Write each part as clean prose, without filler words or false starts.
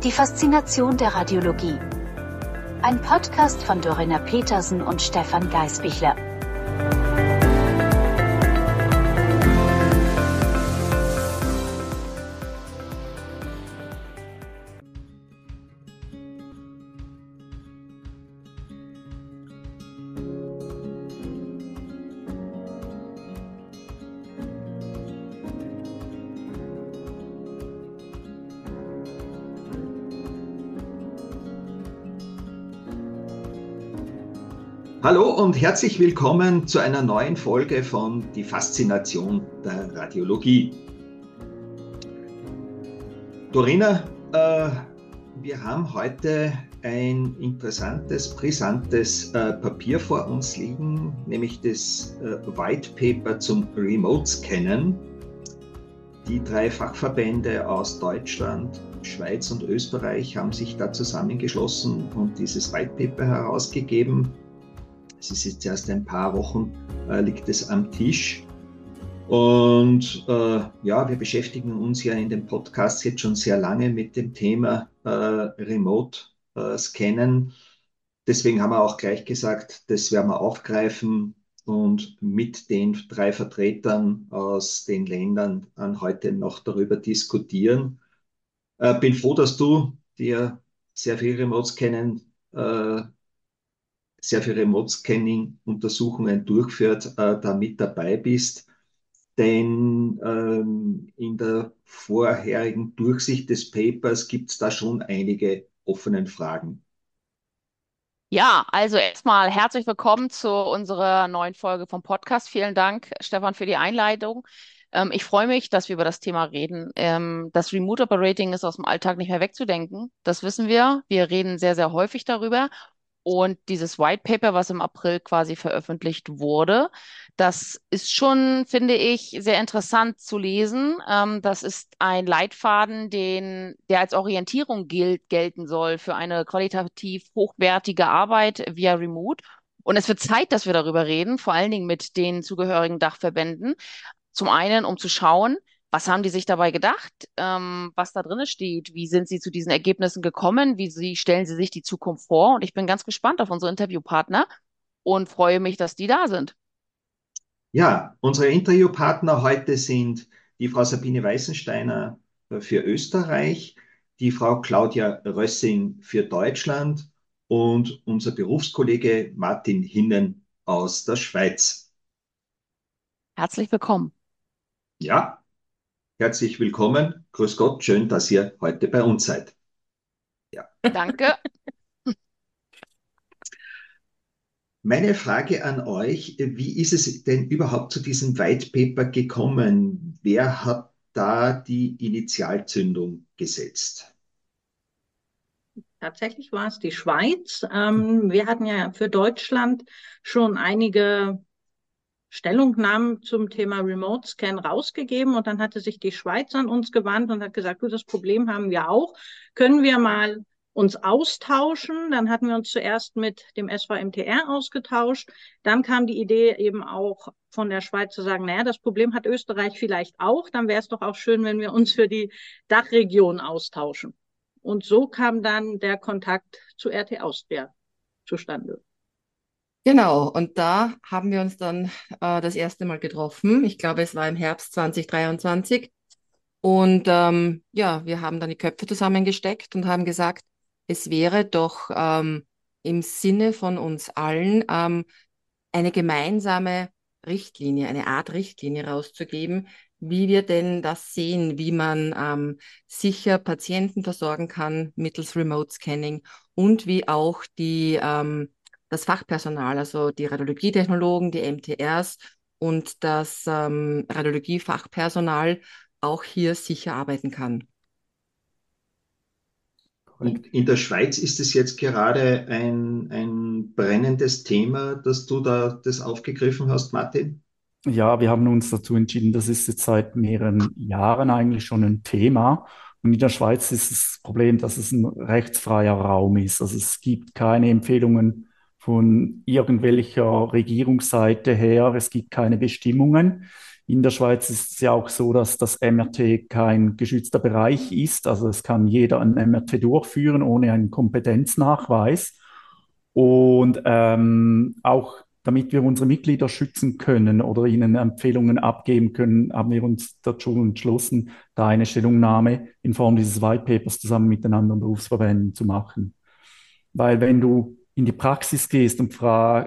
Die Faszination der Radiologie. Ein Podcast von Dorina Petersen und Stefan Geisbichler. Hallo und herzlich willkommen zu einer neuen Folge von Die Faszination der Radiologie. Dorina, wir haben heute ein interessantes, brisantes Papier vor uns liegen, nämlich das White Paper zum Remote Scannen. Die 3 Fachverbände aus Deutschland, Schweiz und Österreich haben sich da zusammengeschlossen und dieses White Paper herausgegeben. Es ist jetzt erst ein paar Wochen, liegt es am Tisch. Und wir beschäftigen uns ja in dem Podcast jetzt schon sehr lange mit dem Thema Remote Scannen. Deswegen haben wir auch gleich gesagt, das werden wir aufgreifen und mit den 3 Vertretern aus den Ländern heute noch darüber diskutieren. Bin froh, dass du dir sehr viel Remote-Scanning-Untersuchungen durchführt, da mit dabei bist. Denn in der vorherigen Durchsicht des Papers gibt es da schon einige offene Fragen. Ja, also erstmal herzlich willkommen zu unserer neuen Folge vom Podcast. Vielen Dank, Stefan, für die Einleitung. Ich freue mich, dass wir über das Thema reden. Das Remote Operating ist aus dem Alltag nicht mehr wegzudenken. Das wissen wir. Wir reden sehr, sehr häufig darüber. Und dieses White Paper, was im April quasi veröffentlicht wurde, das ist schon, finde ich, sehr interessant zu lesen. Das ist ein Leitfaden, der als Orientierung gelten soll für eine qualitativ hochwertige Arbeit via Remote. Und es wird Zeit, dass wir darüber reden, vor allen Dingen mit den zugehörigen Dachverbänden. Zum einen, um zu schauen, was haben die sich dabei gedacht, was da drin steht? Wie sind sie zu diesen Ergebnissen gekommen? Stellen sie sich die Zukunft vor? Und ich bin ganz gespannt auf unsere Interviewpartner und freue mich, dass die da sind. Ja, unsere Interviewpartner heute sind die Frau Sabine Weißensteiner für Österreich, die Frau Claudia Rössing für Deutschland und unser Berufskollege Martin Hinnen aus der Schweiz. Herzlich willkommen. Ja, herzlich willkommen. Grüß Gott, schön, dass ihr heute bei uns seid. Ja. Danke. Meine Frage an euch, wie ist es denn überhaupt zu diesem White Paper gekommen? Wer hat da die Initialzündung gesetzt? Tatsächlich war es die Schweiz. Wir hatten ja für Deutschland schon einige Stellungnahmen zum Thema Remote Scan rausgegeben und dann hatte sich die Schweiz an uns gewandt und hat gesagt, du, das Problem haben wir auch. Können wir mal uns austauschen? Dann hatten wir uns zuerst mit dem SVMTR ausgetauscht. Dann kam die Idee eben auch von der Schweiz zu sagen, naja, das Problem hat Österreich vielleicht auch. Dann wäre es doch auch schön, wenn wir uns für die Dachregion austauschen. Und so kam dann der Kontakt zu RT Austria zustande. Genau, und da haben wir uns dann das erste Mal getroffen. Ich glaube, es war im Herbst 2023. Und wir haben dann die Köpfe zusammengesteckt und haben gesagt, es wäre doch im Sinne von uns allen eine gemeinsame Richtlinie, eine Art Richtlinie rauszugeben, wie wir denn das sehen, wie man sicher Patienten versorgen kann mittels Remote Scanning und wie auch das Fachpersonal, also die Radiologietechnologen, die MTRs und das Radiologiefachpersonal auch hier sicher arbeiten kann. Und in der Schweiz ist es jetzt gerade ein brennendes Thema, dass du da das aufgegriffen hast, Martin? Ja, wir haben uns dazu entschieden, das ist jetzt seit mehreren Jahren eigentlich schon ein Thema. Und in der Schweiz ist das Problem, dass es ein rechtsfreier Raum ist. Also es gibt keine Empfehlungen von irgendwelcher Regierungsseite her. Es gibt keine Bestimmungen. In der Schweiz ist es ja auch so, dass das MRT kein geschützter Bereich ist. Also es kann jeder ein MRT durchführen ohne einen Kompetenznachweis. Und auch damit wir unsere Mitglieder schützen können oder ihnen Empfehlungen abgeben können, haben wir uns dazu entschlossen, da eine Stellungnahme in Form dieses White Papers zusammen mit den anderen Berufsverbänden zu machen. Weil wenn du in die Praxis gehst und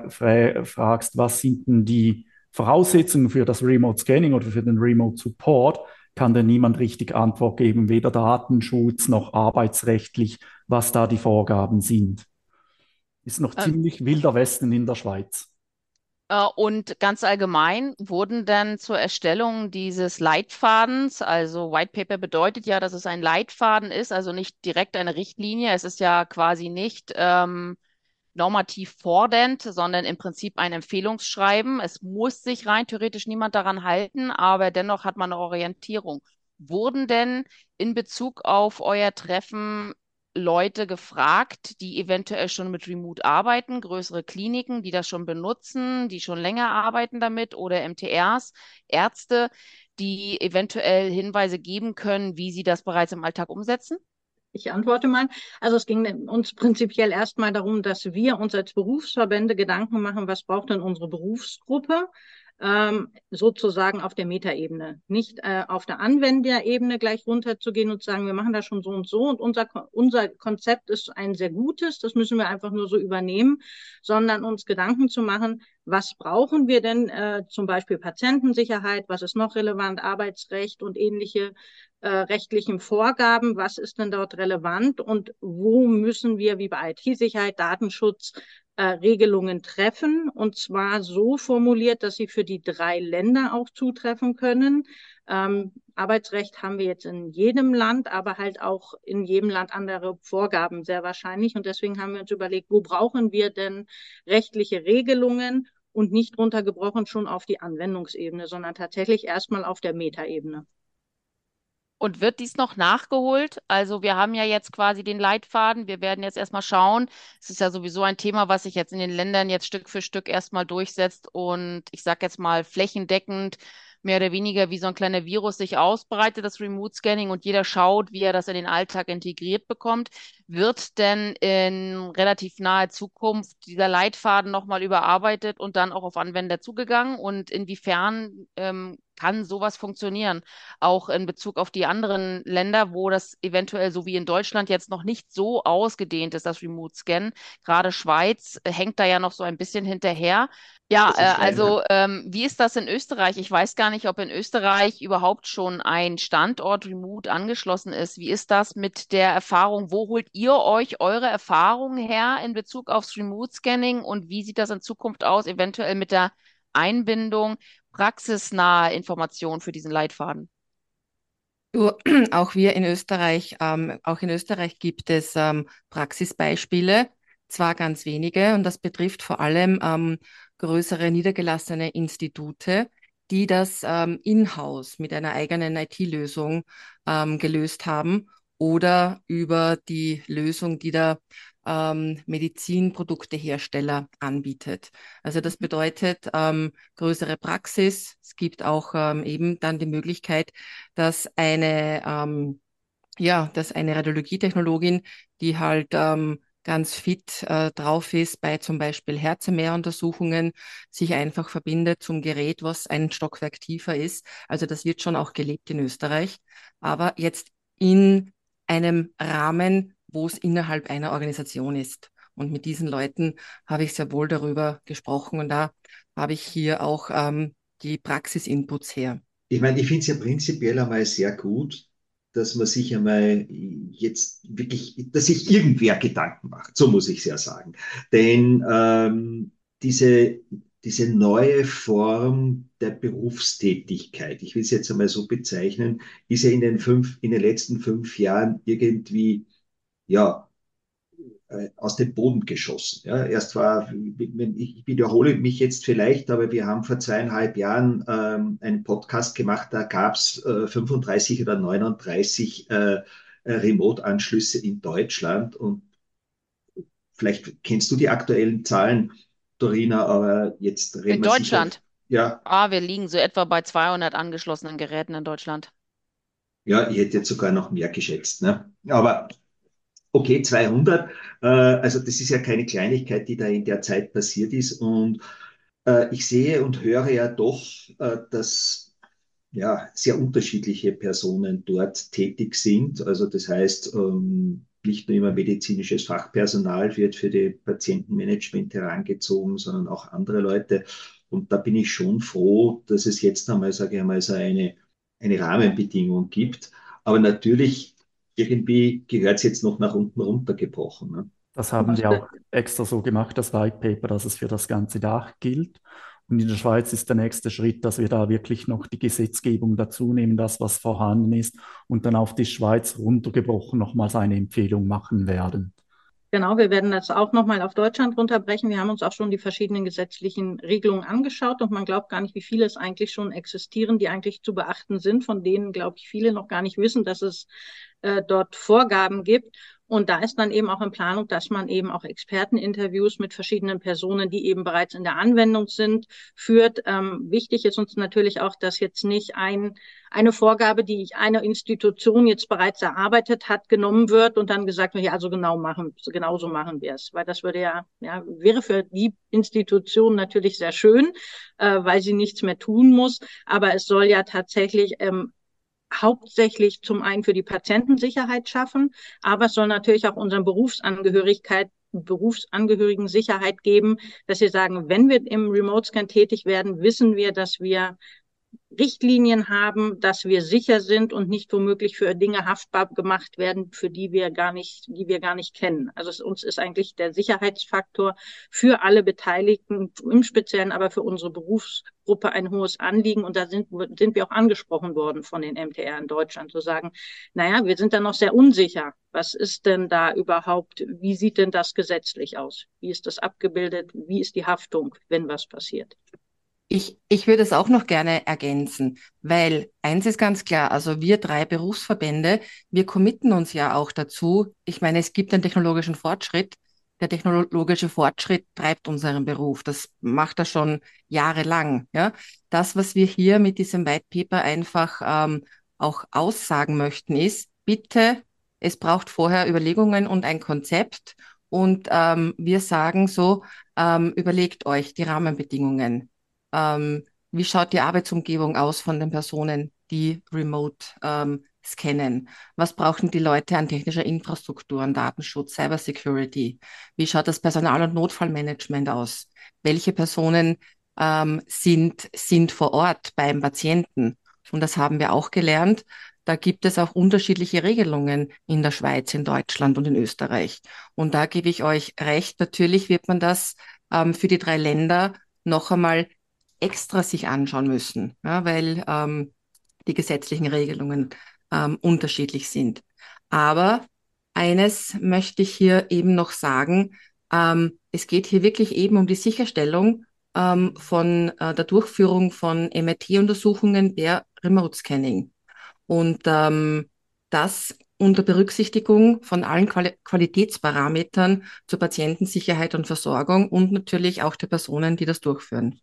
fragst, was sind denn die Voraussetzungen für das Remote Scanning oder für den Remote Support, kann dir niemand richtig Antwort geben, weder Datenschutz noch arbeitsrechtlich, was da die Vorgaben sind. Ist noch Ähm, ziemlich wilder Westen in der Schweiz. Und ganz allgemein wurden dann zur Erstellung dieses Leitfadens, also White Paper bedeutet ja, dass es ein Leitfaden ist, also nicht direkt eine Richtlinie. Es ist ja quasi nicht normativ fordernd, sondern im Prinzip ein Empfehlungsschreiben. Es muss sich rein theoretisch niemand daran halten, aber dennoch hat man eine Orientierung. Wurden denn in Bezug auf euer Treffen Leute gefragt, die eventuell schon mit Remote arbeiten, größere Kliniken, die das schon benutzen, die schon länger arbeiten damit oder MTRs, Ärzte, die eventuell Hinweise geben können, wie sie das bereits im Alltag umsetzen? Ich antworte mal. Also es ging uns prinzipiell erstmal darum, dass wir uns als Berufsverbände Gedanken machen, was braucht denn unsere Berufsgruppe, sozusagen auf der Metaebene. Nicht auf der Anwenderebene gleich runterzugehen und zu sagen, wir machen das schon so und unser Konzept ist ein sehr gutes, das müssen wir einfach nur so übernehmen, sondern uns Gedanken zu machen, was brauchen wir denn, zum Beispiel Patientensicherheit, was ist noch relevant, Arbeitsrecht und ähnliche rechtlichen Vorgaben, was ist denn dort relevant und wo müssen wir wie bei IT-Sicherheit, Datenschutz Regelungen treffen, und zwar so formuliert, dass sie für die 3 Länder auch zutreffen können. Arbeitsrecht haben wir jetzt in jedem Land, aber halt auch in jedem Land andere Vorgaben sehr wahrscheinlich, und deswegen haben wir uns überlegt, wo brauchen wir denn rechtliche Regelungen, und nicht runtergebrochen schon auf die Anwendungsebene, sondern tatsächlich erstmal auf der Metaebene. Und wird dies noch nachgeholt? Also wir haben ja jetzt quasi den Leitfaden. Wir werden jetzt erstmal schauen. Es ist ja sowieso ein Thema, was sich jetzt in den Ländern jetzt Stück für Stück erstmal durchsetzt und ich sage jetzt mal flächendeckend mehr oder weniger wie so ein kleiner Virus sich ausbreitet, das Remote Scanning, und jeder schaut, wie er das in den Alltag integriert bekommt. Wird denn in relativ naher Zukunft dieser Leitfaden nochmal überarbeitet und dann auch auf Anwender zugegangen? Und inwiefern kann sowas funktionieren? Auch in Bezug auf die anderen Länder, wo das eventuell so wie in Deutschland jetzt noch nicht so ausgedehnt ist, das Remote Scan. Gerade Schweiz hängt da ja noch so ein bisschen hinterher. Ja, Das ist Schwein. wie ist das in Österreich? Ich weiß gar nicht, ob in Österreich überhaupt schon ein Standort Remote angeschlossen ist. Wie ist das mit der Erfahrung? Wo holt ihr euch eure Erfahrungen her in Bezug aufs Remote Scanning und wie sieht das in Zukunft aus, eventuell mit der Einbindung praxisnahe Informationen für diesen Leitfaden? Du, auch in Österreich gibt es Praxisbeispiele, zwar ganz wenige, und das betrifft vor allem größere niedergelassene Institute, die das in-house mit einer eigenen IT-Lösung gelöst haben oder über die Lösung, die der Medizinproduktehersteller anbietet. Also das bedeutet größere Praxis. Es gibt auch eben dann die Möglichkeit, dass dass eine Radiologietechnologin, die halt ganz fit drauf ist bei zum Beispiel Herzmehruntersuchungen, sich einfach verbindet zum Gerät, was ein Stockwerk tiefer ist. Also das wird schon auch gelebt in Österreich, aber jetzt in einem Rahmen, wo es innerhalb einer Organisation ist. Und mit diesen Leuten habe ich sehr wohl darüber gesprochen, und da habe ich hier auch die Praxisinputs her. Ich meine, ich finde es ja prinzipiell einmal sehr gut, dass man sich einmal jetzt wirklich, dass sich irgendwer Gedanken macht, so muss ich es ja sagen. Denn diese neue Form der Berufstätigkeit, ich will es jetzt einmal so bezeichnen, ist ja in den letzten 5 Jahren irgendwie, ja, aus dem Boden geschossen. Ja, erst war, ich wiederhole mich jetzt vielleicht, aber wir haben vor 2,5 Jahren einen Podcast gemacht, da gab es 35 oder 39 Remote-Anschlüsse in Deutschland, und vielleicht kennst du die aktuellen Zahlen, Dorina, aber jetzt reden In wir sicher, Deutschland, ja, wir liegen so etwa bei 200 angeschlossenen Geräten in Deutschland. ja, ich hätte jetzt sogar noch mehr geschätzt, ne? Aber okay, 200, also das ist ja keine Kleinigkeit, die da in der Zeit passiert ist. Und ich sehe und höre ja doch, dass ja sehr unterschiedliche Personen dort tätig sind. Also das heißt, nicht nur immer medizinisches Fachpersonal wird für die Patientenmanagement herangezogen, sondern auch andere Leute. Und da bin ich schon froh, dass es jetzt einmal, sage ich einmal, so eine Rahmenbedingung gibt. Aber natürlich, irgendwie gehört es jetzt noch nach unten runtergebrochen. Ne? Das haben die auch extra so gemacht, das White Paper, dass es für das ganze Dach gilt. Und in der Schweiz ist der nächste Schritt, dass wir da wirklich noch die Gesetzgebung dazu nehmen, das, was vorhanden ist, und dann auf die Schweiz runtergebrochen nochmals eine Empfehlung machen werden. Genau, wir werden das auch nochmal auf Deutschland runterbrechen. Wir haben uns auch schon die verschiedenen gesetzlichen Regelungen angeschaut und man glaubt gar nicht, wie viele es eigentlich schon existieren, die eigentlich zu beachten sind, von denen, glaube ich, viele noch gar nicht wissen, dass es dort Vorgaben gibt. Und da ist dann eben auch in Planung, dass man eben auch Experteninterviews mit verschiedenen Personen, die eben bereits in der Anwendung sind, führt. Wichtig ist uns natürlich auch, dass jetzt nicht eine Vorgabe, die eine Institution jetzt bereits erarbeitet hat, genommen wird und dann gesagt wird, ja, also genauso machen wir es. Weil das wäre für die Institution natürlich sehr schön, weil sie nichts mehr tun muss. Aber es soll ja tatsächlich hauptsächlich zum einen für die Patientensicherheit schaffen, aber es soll natürlich auch unseren Berufsangehörigen Sicherheit geben, dass sie sagen, wenn wir im Remote Scan tätig werden, wissen wir, dass wir Richtlinien haben, dass wir sicher sind und nicht womöglich für Dinge haftbar gemacht werden, für die wir gar nicht kennen. Also uns ist eigentlich der Sicherheitsfaktor für alle Beteiligten, im Speziellen aber für unsere Berufsgruppe ein hohes Anliegen. Und da sind wir auch angesprochen worden von den MTR in Deutschland, zu sagen, naja, wir sind da noch sehr unsicher. Was ist denn da überhaupt? Wie sieht denn das gesetzlich aus? Wie ist das abgebildet? Wie ist die Haftung, wenn was passiert? Ich würde es auch noch gerne ergänzen, weil eins ist ganz klar, also wir drei Berufsverbände, wir committen uns ja auch dazu. Ich meine, es gibt einen technologischen Fortschritt. Der technologische Fortschritt treibt unseren Beruf. Das macht er schon jahrelang. Ja, das, was wir hier mit diesem White Paper einfach auch aussagen möchten, ist, bitte, es braucht vorher Überlegungen und ein Konzept. Und wir sagen so, überlegt euch die Rahmenbedingungen. Wie schaut die Arbeitsumgebung aus von den Personen, die remote scannen? Was brauchen die Leute an technischer Infrastruktur, an Datenschutz, Cybersecurity? Wie schaut das Personal- und Notfallmanagement aus? Welche Personen sind vor Ort beim Patienten? Und das haben wir auch gelernt. Da gibt es auch unterschiedliche Regelungen in der Schweiz, in Deutschland und in Österreich. Und da gebe ich euch recht. Natürlich wird man das für die drei Länder noch einmal extra sich anschauen müssen, ja, weil die gesetzlichen Regelungen unterschiedlich sind. Aber eines möchte ich hier eben noch sagen, es geht hier wirklich eben um die Sicherstellung von der Durchführung von MRT-Untersuchungen per Remote Scanning. Und das unter Berücksichtigung von allen Qualitätsparametern zur Patientensicherheit und Versorgung und natürlich auch der Personen, die das durchführen.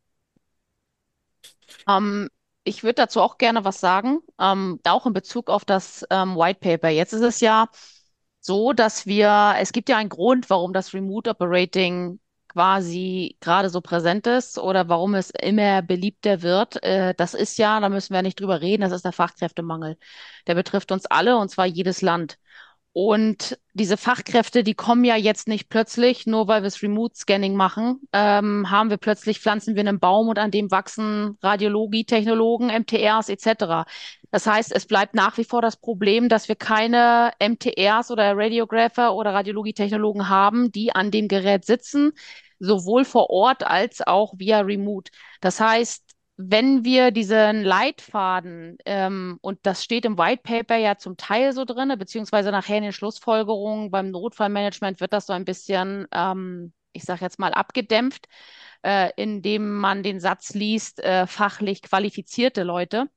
Ich würde dazu auch gerne was sagen, auch in Bezug auf das White Paper. Jetzt ist es ja so, es gibt ja einen Grund, warum das Remote Operating quasi gerade so präsent ist oder warum es immer beliebter wird. Das ist ja, da müssen wir nicht drüber reden, das ist der Fachkräftemangel. Der betrifft uns alle und zwar jedes Land. Und diese Fachkräfte, die kommen ja jetzt nicht plötzlich, nur weil wir das Remote-Scanning machen, pflanzen wir einen Baum und an dem wachsen Radiologie-Technologen, MTRs etc. Das heißt, es bleibt nach wie vor das Problem, dass wir keine MTRs oder Radiographer oder Radiologietechnologen haben, die an dem Gerät sitzen, sowohl vor Ort als auch via Remote. Das heißt, wenn wir diesen Leitfaden, und das steht im White Paper ja zum Teil so drin, beziehungsweise nachher in den Schlussfolgerungen beim Notfallmanagement wird das so ein bisschen, ich sage jetzt mal, abgedämpft, indem man den Satz liest, fachlich qualifizierte Leute.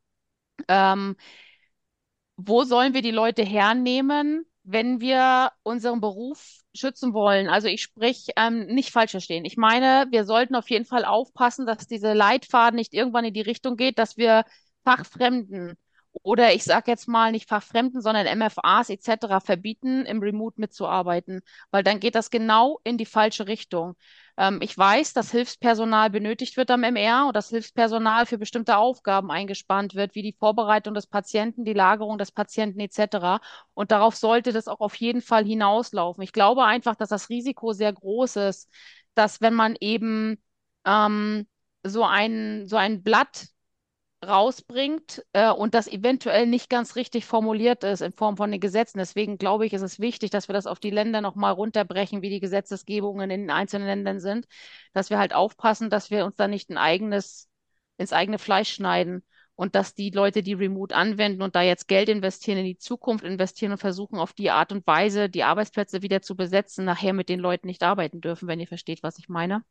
Wo sollen wir die Leute hernehmen, wenn wir unseren Beruf schützen wollen. Also ich sprich, nicht falsch verstehen. Ich meine, wir sollten auf jeden Fall aufpassen, dass diese Leitfaden nicht irgendwann in die Richtung geht, dass wir Fachfremden oder ich sage jetzt mal nicht Fachfremden, sondern MFAs etc. verbieten, im Remote mitzuarbeiten, weil dann geht das genau in die falsche Richtung. Ich weiß, dass Hilfspersonal benötigt wird am MR und dass Hilfspersonal für bestimmte Aufgaben eingespannt wird, wie die Vorbereitung des Patienten, die Lagerung des Patienten etc. Und darauf sollte das auch auf jeden Fall hinauslaufen. Ich glaube einfach, dass das Risiko sehr groß ist, dass wenn man eben ähm, so ein Blatt rausbringt und das eventuell nicht ganz richtig formuliert ist in Form von den Gesetzen. Deswegen glaube ich, ist es wichtig, dass wir das auf die Länder nochmal runterbrechen, wie die Gesetzesgebungen in den einzelnen Ländern sind, dass wir halt aufpassen, dass wir uns da nicht ins eigene Fleisch schneiden und dass die Leute, die Remote anwenden und da jetzt Geld investieren, in die Zukunft investieren und versuchen, auf die Art und Weise die Arbeitsplätze wieder zu besetzen, nachher mit den Leuten nicht arbeiten dürfen, wenn ihr versteht, was ich meine.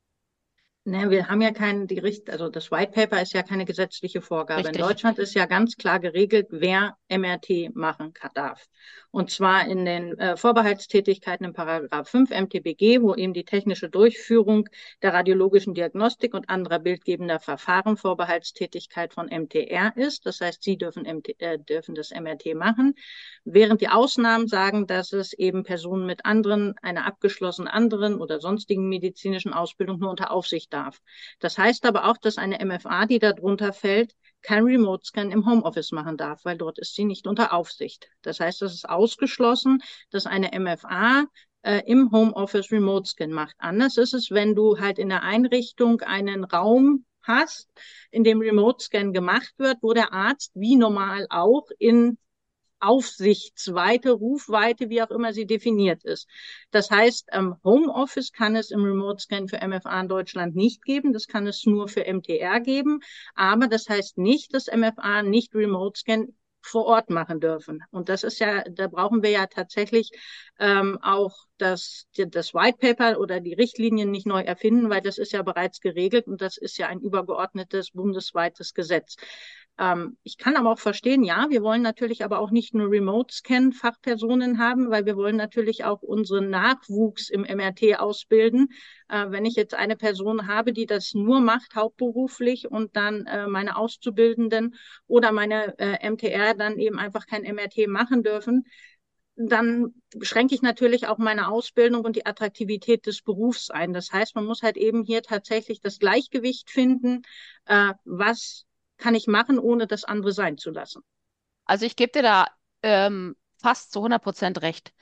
Ne, wir haben ja also das White Paper ist ja keine gesetzliche Vorgabe. In Richtig. Deutschland ist ja ganz klar geregelt, wer MRT machen darf. Und zwar in den Vorbehaltstätigkeiten im Paragraph 5 MTBG, wo eben die technische Durchführung der radiologischen Diagnostik und anderer bildgebender Verfahren Vorbehaltstätigkeit von MTR ist. Das heißt, Sie dürfen das MRT machen, während die Ausnahmen sagen, dass es eben Personen mit einer abgeschlossenen anderen oder sonstigen medizinischen Ausbildung nur unter Aufsicht darf. Das heißt aber auch, dass eine MFA, die darunter fällt, kein Remote-Scan im Homeoffice machen darf, weil dort ist sie nicht unter Aufsicht. Das heißt, es ist ausgeschlossen, dass eine MFA im Homeoffice Remote-Scan macht. Anders ist es, wenn du halt in der Einrichtung einen Raum hast, in dem Remote-Scan gemacht wird, wo der Arzt wie normal auch in Aufsichtsweite, Rufweite, wie auch immer sie definiert ist. Das heißt, Homeoffice kann es im Remote Scan für MFA in Deutschland nicht geben. Das kann es nur für MTR geben. Aber das heißt nicht, dass MFA nicht Remote Scan vor Ort machen dürfen. Und das ist ja, da brauchen wir ja tatsächlich auch das White Paper oder die Richtlinien nicht neu erfinden, weil das ist ja bereits geregelt und das ist ja ein übergeordnetes bundesweites Gesetz. Ich kann aber auch verstehen, ja, wir wollen natürlich aber auch nicht nur Remote-Scan-Fachpersonen haben, weil wir wollen natürlich auch unseren Nachwuchs im MRT ausbilden. Wenn ich jetzt eine Person habe, die das nur macht, hauptberuflich, und dann meine Auszubildenden oder meine MTR dann eben einfach kein MRT machen dürfen, dann schränke ich natürlich auch meine Ausbildung und die Attraktivität des Berufs ein. Das heißt, man muss halt eben hier tatsächlich das Gleichgewicht finden, was kann ich machen, ohne das andere sein zu lassen. Also ich gebe dir da fast zu 100% recht.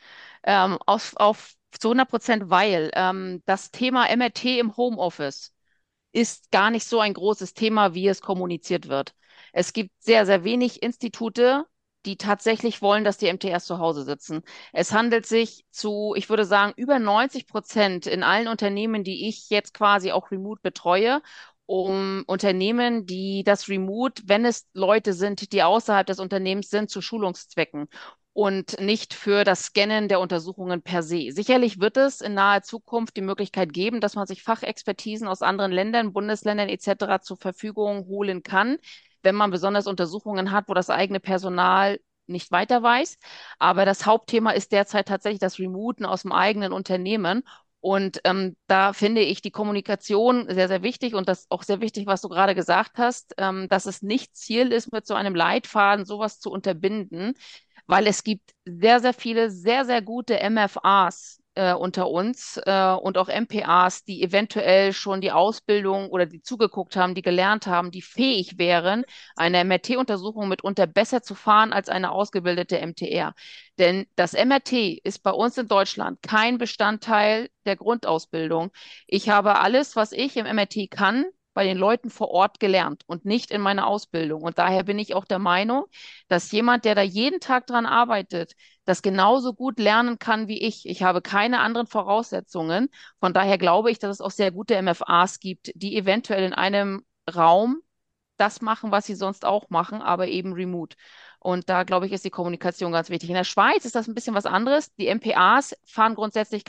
Zu 100%, weil das Thema MRT im Homeoffice ist gar nicht so ein großes Thema, wie es kommuniziert wird. Es gibt sehr, sehr wenig Institute, die tatsächlich wollen, dass die MTRs zu Hause sitzen. Es handelt sich ich würde sagen, über 90% in allen Unternehmen, die ich jetzt quasi auch remote betreue, um Unternehmen, die das Remote, wenn es Leute sind, die außerhalb des Unternehmens sind, zu Schulungszwecken und nicht für das Scannen der Untersuchungen per se. Sicherlich wird es in naher Zukunft die Möglichkeit geben, dass man sich Fachexpertisen aus anderen Ländern, Bundesländern etc. zur Verfügung holen kann, wenn man besonders Untersuchungen hat, wo das eigene Personal nicht weiter weiß. Aber das Hauptthema ist derzeit tatsächlich das Remoten aus dem eigenen Unternehmen. Und da finde ich die Kommunikation sehr, sehr wichtig und das auch sehr wichtig, was du gerade gesagt hast, dass es nicht Ziel ist, mit so einem Leitfaden sowas zu unterbinden, weil es gibt sehr, sehr viele, sehr, sehr gute MFAs unter uns und auch MPAs, die eventuell schon die Ausbildung oder die zugeguckt haben, die gelernt haben, die fähig wären, eine MRT-Untersuchung mitunter besser zu fahren als eine ausgebildete MTR. Denn das MRT ist bei uns in Deutschland kein Bestandteil der Grundausbildung. Ich habe alles, was ich im MRT kann, bei den Leuten vor Ort gelernt und nicht in meiner Ausbildung. Und daher bin ich auch der Meinung, dass jemand, der da jeden Tag dran arbeitet, das genauso gut lernen kann wie ich. Ich habe keine anderen Voraussetzungen. Von daher glaube ich, dass es auch sehr gute MFAs gibt, die eventuell in einem Raum das machen, was sie sonst auch machen, aber eben remote. Und da, glaube ich, ist die Kommunikation ganz wichtig. In der Schweiz ist das ein bisschen was anderes. Die MPAs fahren grundsätzlich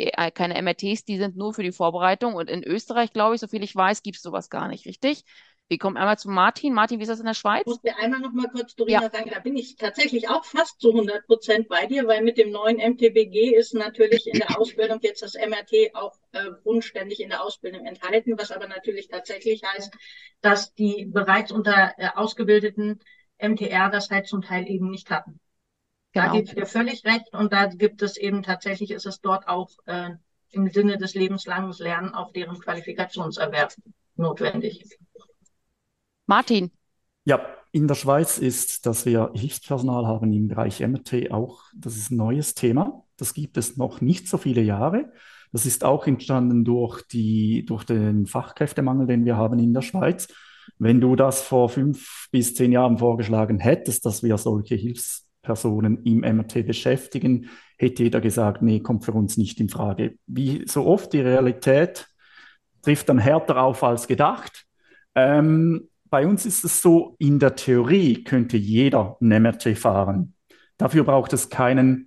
keine MRTs, die sind nur für die Vorbereitung. Und in Österreich, glaube ich, soviel ich weiß, gibt es sowas gar nicht, richtig? Wir kommen einmal zu Martin. Martin, wie ist das in der Ich Schweiz? muss dir einmal noch mal kurz, Ja, Dorina, sagen, da bin ich tatsächlich auch fast zu 100% bei dir, weil mit dem neuen MTBG ist natürlich in der Ausbildung jetzt das MRT auch grundständig in der Ausbildung enthalten, was aber natürlich tatsächlich heißt, dass die bereits unter ausgebildeten MTR das halt zum Teil eben nicht hatten. Da genau. gebe ich dir völlig recht und da gibt es eben tatsächlich, ist es dort auch im Sinne des lebenslangen Lernens auch deren Qualifikationserwerb notwendig. Martin, Ja, in der Schweiz ist, dass wir Hilfspersonal haben im Bereich MRT auch, das ist ein neues Thema. Das gibt es noch nicht so viele Jahre. Das ist auch entstanden durch den Fachkräftemangel, den wir haben in der Schweiz. Wenn du das vor 5 bis 10 Jahren vorgeschlagen hättest, dass wir solche Hilfspersonen im MRT beschäftigen, hätte jeder gesagt, nee, kommt für uns nicht in Frage. Wie so oft, die Realität trifft dann härter auf als gedacht. Bei uns ist es so, in der Theorie könnte jeder ein MRT fahren. Dafür braucht es keinen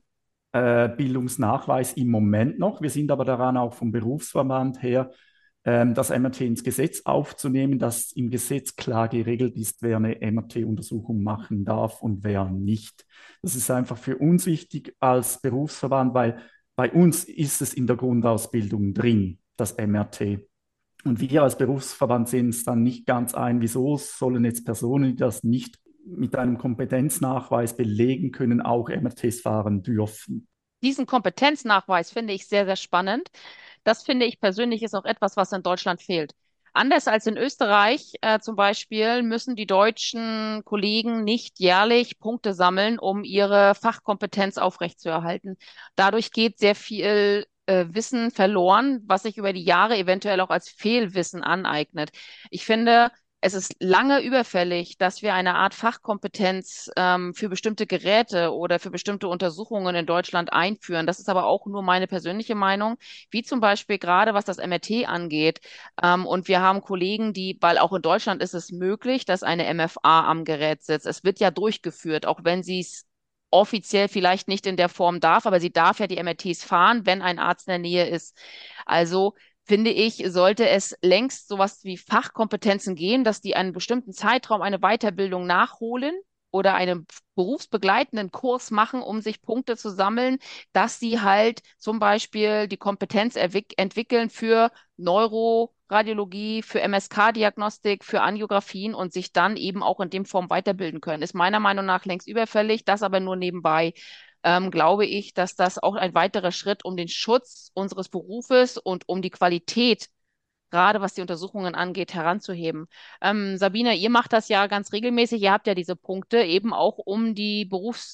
Bildungsnachweis im Moment noch. Wir sind aber daran, auch vom Berufsverband her, das MRT ins Gesetz aufzunehmen, dass im Gesetz klar geregelt ist, wer eine MRT-Untersuchung machen darf und wer nicht. Das ist einfach für uns wichtig als Berufsverband, weil bei uns ist es in der Grundausbildung drin, das MRT. Und wir als Berufsverband sehen es dann nicht ganz ein, wieso sollen jetzt Personen, die das nicht mit einem Kompetenznachweis belegen können, auch MRTs fahren dürfen. diesen Kompetenznachweis finde ich sehr, sehr spannend. Das finde ich persönlich ist auch etwas, was in Deutschland fehlt. Anders als in Österreich zum Beispiel müssen die deutschen Kollegen nicht jährlich Punkte sammeln, um ihre Fachkompetenz aufrechtzuerhalten. Dadurch geht sehr viel Wissen verloren, was sich über die Jahre eventuell auch als Fehlwissen aneignet. Ich finde, es ist lange überfällig, dass wir eine Art Fachkompetenz für bestimmte Geräte oder für bestimmte Untersuchungen in Deutschland einführen. Das ist aber auch nur meine persönliche Meinung, wie zum Beispiel gerade was das MRT angeht. Und wir haben Kollegen, die, weil auch in Deutschland ist es möglich, dass eine MFA am Gerät sitzt. Es wird ja durchgeführt, auch wenn sie es offiziell vielleicht nicht in der Form darf, aber sie darf ja die MRTs fahren, wenn ein Arzt in der Nähe ist. Also finde ich, sollte es längst sowas wie Fachkompetenzen geben, dass die einen bestimmten Zeitraum eine Weiterbildung nachholen oder einen berufsbegleitenden Kurs machen, um sich Punkte zu sammeln, dass sie halt zum Beispiel die Kompetenz entwickeln für Neuroradiologie, für MSK-Diagnostik, für Angiografien und sich dann eben auch in dem Form weiterbilden können. Ist meiner Meinung nach längst überfällig, das aber nur nebenbei. Glaube ich, dass das auch ein weiterer Schritt um den Schutz unseres Berufes und um die Qualität, gerade was die Untersuchungen angeht, heranzuheben. Sabine, ihr macht das ja ganz regelmäßig. Ihr habt ja diese Punkte eben auch, um die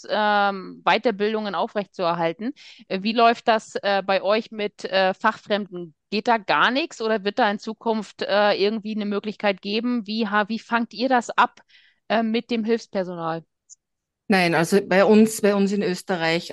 Berufsweiterbildungen aufrechtzuerhalten. Wie läuft das bei euch mit Fachfremden? Geht da gar nichts oder wird da in Zukunft irgendwie eine Möglichkeit geben? Wie fangt ihr das ab mit dem Hilfspersonal? Nein, also bei uns in Österreich,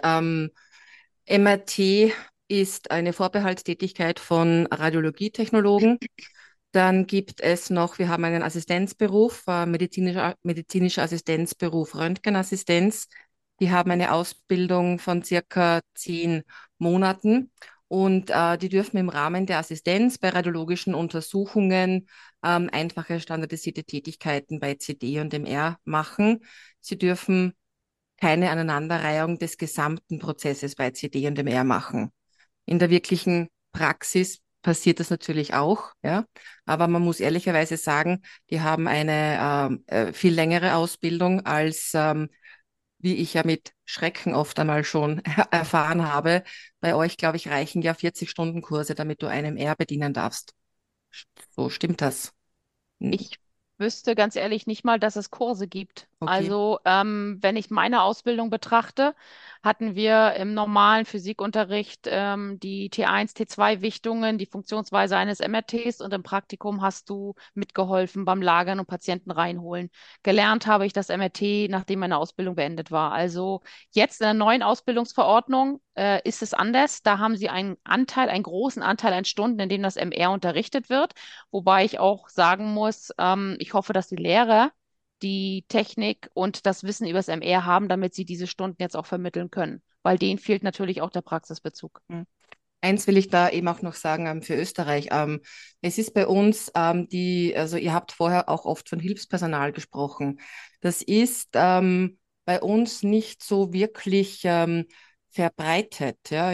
MRT ist eine Vorbehaltstätigkeit von Radiologietechnologen. Dann gibt es noch, wir haben einen Assistenzberuf, medizinischer Assistenzberuf, Röntgenassistenz. Die haben eine Ausbildung von circa 10 Monaten und die dürfen im Rahmen der Assistenz bei radiologischen Untersuchungen einfache standardisierte Tätigkeiten bei CD und MR machen. Sie dürfen keine Aneinanderreihung des gesamten Prozesses bei CD und MR machen. In der wirklichen Praxis passiert das natürlich auch, ja. Aber man muss ehrlicherweise sagen, die haben eine viel längere Ausbildung als, wie ich ja mit Schrecken oft einmal schon erfahren habe. Bei euch, glaube ich, reichen ja 40-Stunden-Kurse, damit du einen MR bedienen darfst. So stimmt das. Hm, Ich wüsste ganz ehrlich nicht mal, dass es Kurse gibt. okay. Also, wenn ich meine Ausbildung betrachte, hatten wir im normalen Physikunterricht die T1, T2-Wichtungen, die Funktionsweise eines MRTs und im Praktikum hast du mitgeholfen beim Lagern und Patienten reinholen. Gelernt habe ich das MRT, nachdem meine Ausbildung beendet war. Also jetzt in der neuen Ausbildungsverordnung ist es anders. Da haben sie einen Anteil, einen großen Anteil an Stunden, in denen das MR unterrichtet wird. Wobei ich auch sagen muss, ich hoffe, dass die Lehrer die Technik und das Wissen über das MR haben, damit sie diese Stunden jetzt auch vermitteln können, weil denen fehlt natürlich auch der Praxisbezug. Hm. Eins will ich da eben auch noch sagen für Österreich. Es ist bei uns also ihr habt vorher auch oft von Hilfspersonal gesprochen. Das ist bei uns nicht so wirklich verbreitet. Ja,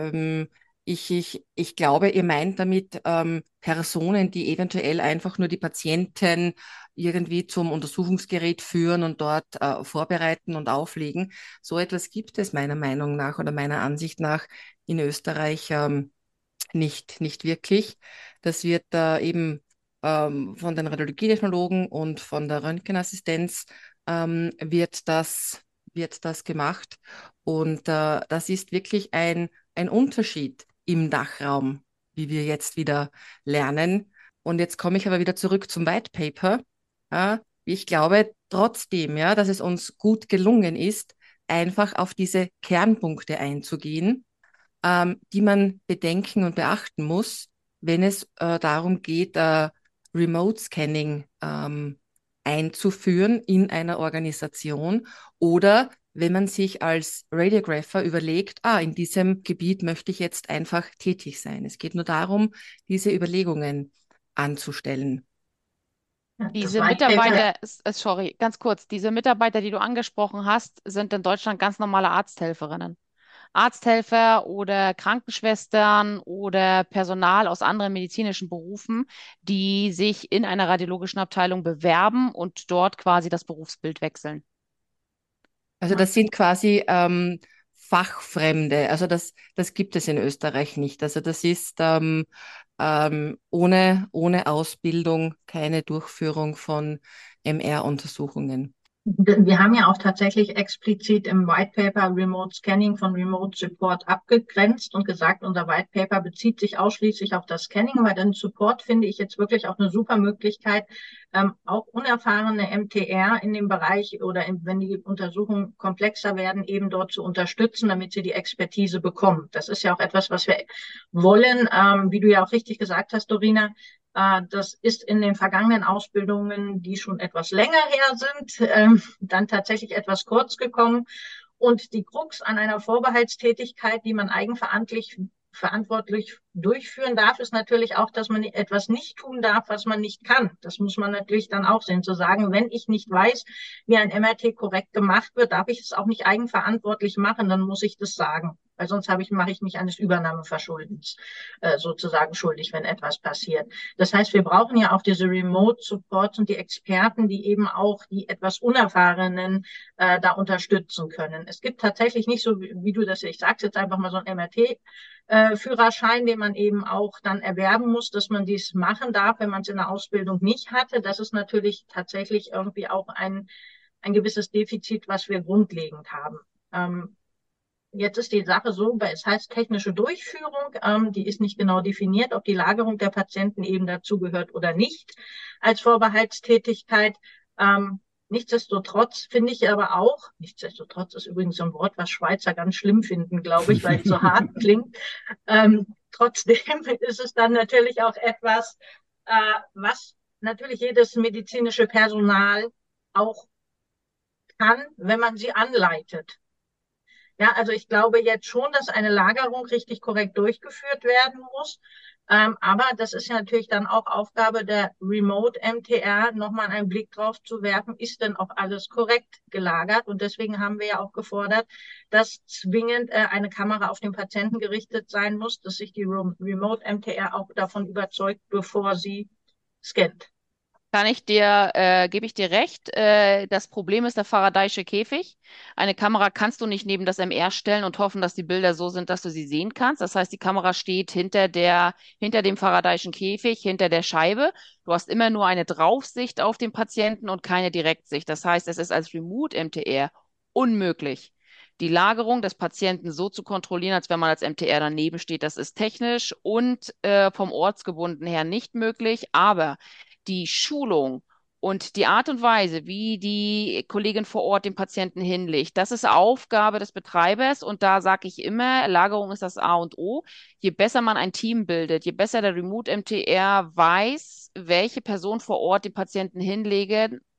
ich glaube, ihr meint damit Personen, die eventuell einfach nur die Patienten irgendwie zum Untersuchungsgerät führen und dort vorbereiten und auflegen. So etwas gibt es meiner Meinung nach oder meiner Ansicht nach in Österreich nicht wirklich. Das wird eben von den Radiologietechnologen und von der Röntgenassistenz wird das gemacht. Und das ist wirklich ein Unterschied im Dachraum, wie wir jetzt wieder lernen. Und jetzt komme ich aber wieder zurück zum White Paper. Ich glaube trotzdem, ja, dass es uns gut gelungen ist, einfach auf diese Kernpunkte einzugehen, die man bedenken und beachten muss, wenn es darum geht, Remote Scanning einzuführen in einer Organisation oder wenn man sich als Radiographer überlegt, in diesem Gebiet möchte ich jetzt einfach tätig sein. Es geht nur darum, diese Überlegungen anzustellen. Ja, das Diese White Paper. Mitarbeiter, sorry, ganz kurz, diese Mitarbeiter, die du angesprochen hast, sind in Deutschland ganz normale Arzthelferinnen. Arzthelfer oder Krankenschwestern oder Personal aus anderen medizinischen Berufen, die sich in einer radiologischen Abteilung bewerben und dort quasi das Berufsbild wechseln. Also das sind quasi Fachfremde. Also das gibt es in Österreich nicht. Also das ist ohne Ausbildung keine Durchführung von MR-Untersuchungen. Wir haben ja auch tatsächlich explizit im White Paper Remote Scanning von Remote Support abgegrenzt und gesagt, unser White Paper bezieht sich ausschließlich auf das Scanning, weil den Support finde ich jetzt wirklich auch eine super Möglichkeit, auch unerfahrene MTR in dem Bereich oder wenn die Untersuchungen komplexer werden, eben dort zu unterstützen, damit sie die Expertise bekommen. Das ist ja auch etwas, was wir wollen, wie du ja auch richtig gesagt hast, Dorina. Das ist in den vergangenen Ausbildungen, die schon etwas länger her sind, dann tatsächlich etwas kurz gekommen. Und die Krux an einer Vorbehaltstätigkeit, die man verantwortlich durchführen darf, ist natürlich auch, dass man etwas nicht tun darf, was man nicht kann. Das muss man natürlich dann auch sehen, zu sagen, wenn ich nicht weiß, wie ein MRT korrekt gemacht wird, darf ich es auch nicht eigenverantwortlich machen, dann muss ich das sagen. Weil sonst mache ich mich eines Übernahmeverschuldens sozusagen schuldig, wenn etwas passiert. Das heißt, wir brauchen ja auch diese Remote Supports und die Experten, die eben auch die etwas Unerfahrenen da unterstützen können. Es gibt tatsächlich nicht so, wie du das, ich sag's jetzt einfach mal, so ein MRT, Führerschein, den man eben auch dann erwerben muss, dass man dies machen darf, wenn man es in der Ausbildung nicht hatte. Das ist natürlich tatsächlich irgendwie auch ein gewisses Defizit, was wir grundlegend haben. Jetzt ist die Sache so, es heißt technische Durchführung, die ist nicht genau definiert, ob die Lagerung der Patienten eben dazugehört oder nicht als Vorbehaltstätigkeit. Nichtsdestotrotz finde ich aber auch, nichtsdestotrotz ist übrigens so ein Wort, was Schweizer ganz schlimm finden, glaube ich, weil es so hart klingt. Trotzdem ist es dann natürlich auch etwas, was natürlich jedes medizinische Personal auch kann, wenn man sie anleitet. Ja, also ich glaube jetzt schon, dass eine Lagerung richtig korrekt durchgeführt werden muss. Aber das ist ja natürlich dann auch Aufgabe der Remote MTR, nochmal einen Blick drauf zu werfen, ist denn auch alles korrekt gelagert? Und deswegen haben wir ja auch gefordert, dass zwingend eine Kamera auf den Patienten gerichtet sein muss, dass sich die Remote MTR auch davon überzeugt, bevor sie scannt. Gebe ich dir recht. Das Problem ist der Faraday'sche Käfig. Eine Kamera kannst du nicht neben das MR stellen und hoffen, dass die Bilder so sind, dass du sie sehen kannst. Das heißt, die Kamera steht hinter dem Faraday'schen Käfig, hinter der Scheibe. Du hast immer nur eine Draufsicht auf den Patienten und keine Direktsicht. Das heißt, es ist als Remote MTR unmöglich, die Lagerung des Patienten so zu kontrollieren, als wenn man als MTR daneben steht. Das ist technisch und vom ortsgebunden her nicht möglich, aber die Schulung und die Art und Weise, wie die Kollegin vor Ort den Patienten hinlegt, das ist Aufgabe des Betreibers. Und da sage ich immer, Lagerung ist das A und O. Je besser man ein Team bildet, je besser der Remote MTR weiß, welche Person vor Ort den Patienten hinlegen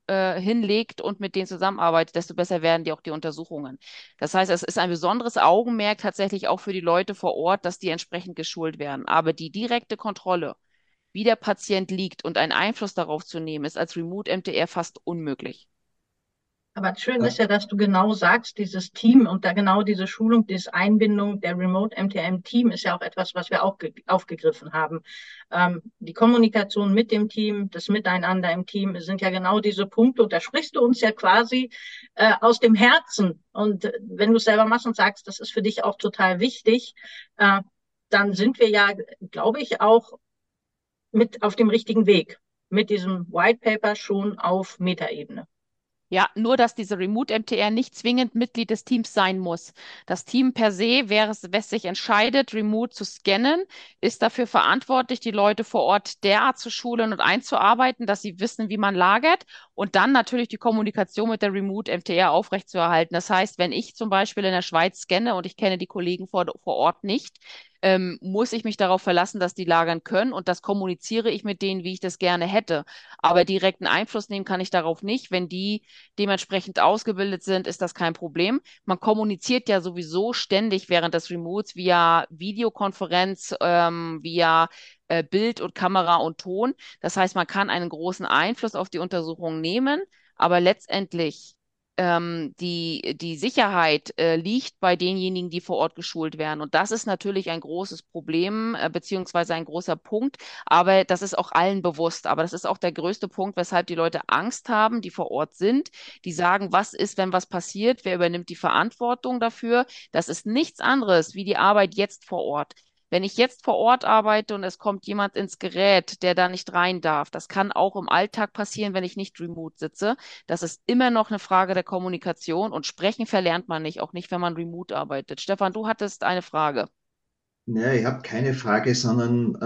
hinlegt und mit denen zusammenarbeitet, desto besser werden die auch die Untersuchungen. Das heißt, es ist ein besonderes Augenmerk tatsächlich auch für die Leute vor Ort, dass die entsprechend geschult werden. Aber die direkte Kontrolle, wie der Patient liegt und einen Einfluss darauf zu nehmen, ist als Remote-MTR fast unmöglich. Aber schön Äh, ist ja, dass du genau sagst, dieses Team und da genau diese Schulung, diese Einbindung der Remote MTR im Team ist ja auch etwas, was wir auch aufgegriffen haben. Die Kommunikation mit dem Team, das Miteinander im Team sind ja genau diese Punkte und da sprichst du uns ja quasi aus dem Herzen. Und wenn du es selber machst und sagst, das ist für dich auch total wichtig, dann sind wir ja, glaube ich, auch mit auf dem richtigen Weg. Mit diesem White Paper schon auf Metaebene. Ja, nur dass diese Remote-MTR nicht zwingend Mitglied des Teams sein muss. Das Team per se, wer sich entscheidet, Remote zu scannen, ist dafür verantwortlich, die Leute vor Ort derart zu schulen und einzuarbeiten, dass sie wissen, wie man lagert und dann natürlich die Kommunikation mit der Remote-MTR aufrechtzuerhalten. Das heißt, wenn ich zum Beispiel in der Schweiz scanne und ich kenne die Kollegen vor Ort nicht, muss ich mich darauf verlassen, dass die lagern können und das kommuniziere ich mit denen, wie ich das gerne hätte. Aber direkten Einfluss nehmen kann ich darauf nicht. Wenn die dementsprechend ausgebildet sind, ist das kein Problem. Man kommuniziert ja sowieso ständig während des Remotes via Videokonferenz, via Bild und Kamera und Ton. Das heißt, man kann einen großen Einfluss auf die Untersuchung nehmen, aber letztendlich die Sicherheit liegt bei denjenigen, die vor Ort geschult werden. Und das ist natürlich ein großes Problem, beziehungsweise ein großer Punkt. Aber das ist auch allen bewusst. Aber das ist auch der größte Punkt, weshalb die Leute Angst haben, die vor Ort sind. Die sagen, was ist, wenn was passiert? Wer übernimmt die Verantwortung dafür? Das ist nichts anderes wie die Arbeit jetzt vor Ort. Wenn ich jetzt vor Ort arbeite und es kommt jemand ins Gerät, der da nicht rein darf, das kann auch im Alltag passieren, wenn ich nicht remote sitze. Das ist immer noch eine Frage der Kommunikation und sprechen verlernt man nicht, auch nicht, wenn man remote arbeitet. Stefan, du hattest eine Frage. Naja, ich habe keine Frage, sondern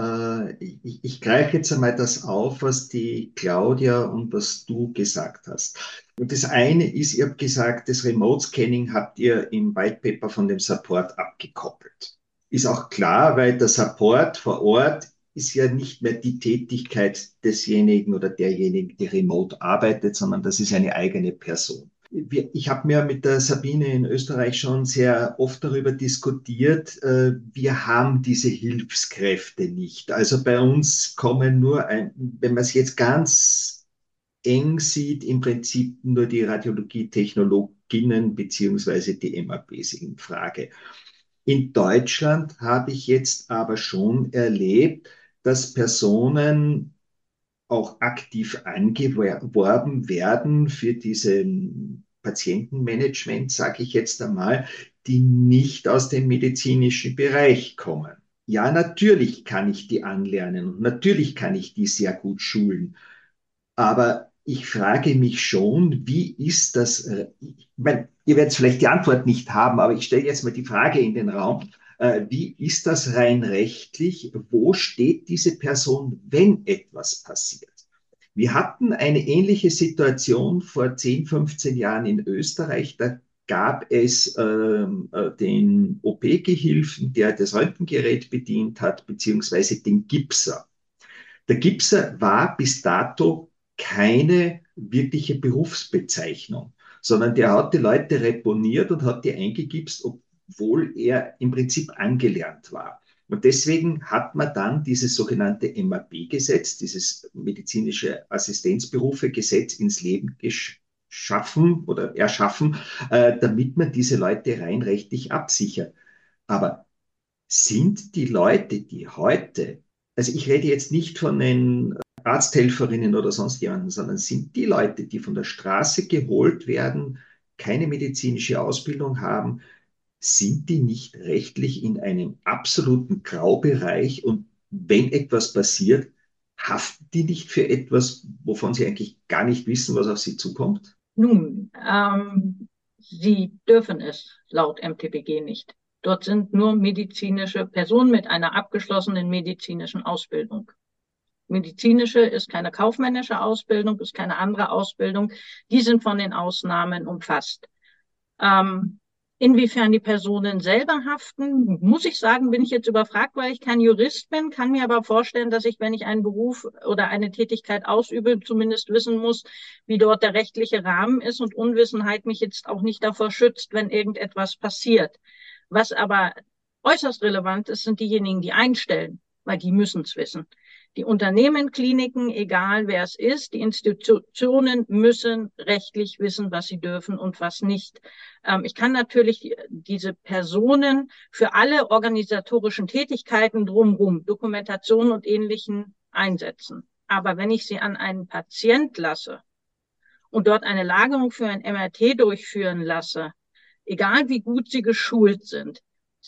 ich greife jetzt einmal das auf, was die Claudia und was du gesagt hast. Und das eine ist, ihr habt gesagt, das Remote Scanning habt ihr im White Paper von dem Support abgekoppelt. Ist auch klar, weil der Support vor Ort ist ja nicht mehr die Tätigkeit desjenigen oder derjenigen, die remote arbeitet, sondern das ist eine eigene Person. Ich habe mir mit der Sabine in Österreich schon sehr oft darüber diskutiert. Wir haben diese Hilfskräfte nicht. Also bei uns kommen nur, wenn man es jetzt ganz eng sieht, im Prinzip nur die Radiologietechnologinnen beziehungsweise die MAPs in Frage. In Deutschland habe ich jetzt aber schon erlebt, dass Personen auch aktiv angeworben werden für diesen Patientenmanagement, sage ich jetzt einmal, die nicht aus dem medizinischen Bereich kommen. Ja, natürlich kann ich die anlernen und natürlich kann ich die sehr gut schulen, aber ich frage mich schon, wie ist das? Ich meine, ihr werdet vielleicht die Antwort nicht haben, aber ich stelle jetzt mal die Frage in den Raum. Wie ist das rein rechtlich? Wo steht diese Person, wenn etwas passiert? Wir hatten eine ähnliche Situation vor 10, 15 Jahren in Österreich. Da gab es den OP-Gehilfen, der das Röntgengerät bedient hat, beziehungsweise den Gipser. Der Gipser war bis dato keine wirkliche Berufsbezeichnung, sondern der hat die Leute reponiert und hat die eingegipst, obwohl er im Prinzip angelernt war. Und deswegen hat man dann dieses sogenannte MAB-Gesetz, dieses medizinische Assistenzberufe-Gesetz ins Leben geschaffen oder erschaffen, damit man diese Leute rein rechtlich absichert. Aber sind die Leute, die heute, also ich rede jetzt nicht von den Arzthelferinnen oder sonst jemanden, sondern sind die Leute, die von der Straße geholt werden, keine medizinische Ausbildung haben, sind die nicht rechtlich in einem absoluten Graubereich und wenn etwas passiert, haften die nicht für etwas, wovon sie eigentlich gar nicht wissen, was auf sie zukommt? Nun, sie dürfen es laut MTBG nicht. Dort sind nur medizinische Personen mit einer abgeschlossenen medizinischen Ausbildung. Medizinische ist keine kaufmännische Ausbildung, ist keine andere Ausbildung. Die sind von den Ausnahmen umfasst. Inwiefern die Personen selber haften, muss ich sagen, bin ich jetzt überfragt, weil ich kein Jurist bin, kann mir aber vorstellen, dass ich, wenn ich einen Beruf oder eine Tätigkeit ausübe, zumindest wissen muss, wie dort der rechtliche Rahmen ist und Unwissenheit mich jetzt auch nicht davor schützt, wenn irgendetwas passiert. Was aber äußerst relevant ist, sind diejenigen, die einstellen, weil die müssen es wissen. Die Unternehmen, Kliniken, egal wer es ist, die Institutionen müssen rechtlich wissen, was sie dürfen und was nicht. Ich kann natürlich diese Personen für alle organisatorischen Tätigkeiten drumherum, Dokumentation und Ähnlichen einsetzen. Aber wenn ich sie an einen Patient lasse und dort eine Lagerung für ein MRT durchführen lasse, egal wie gut sie geschult sind,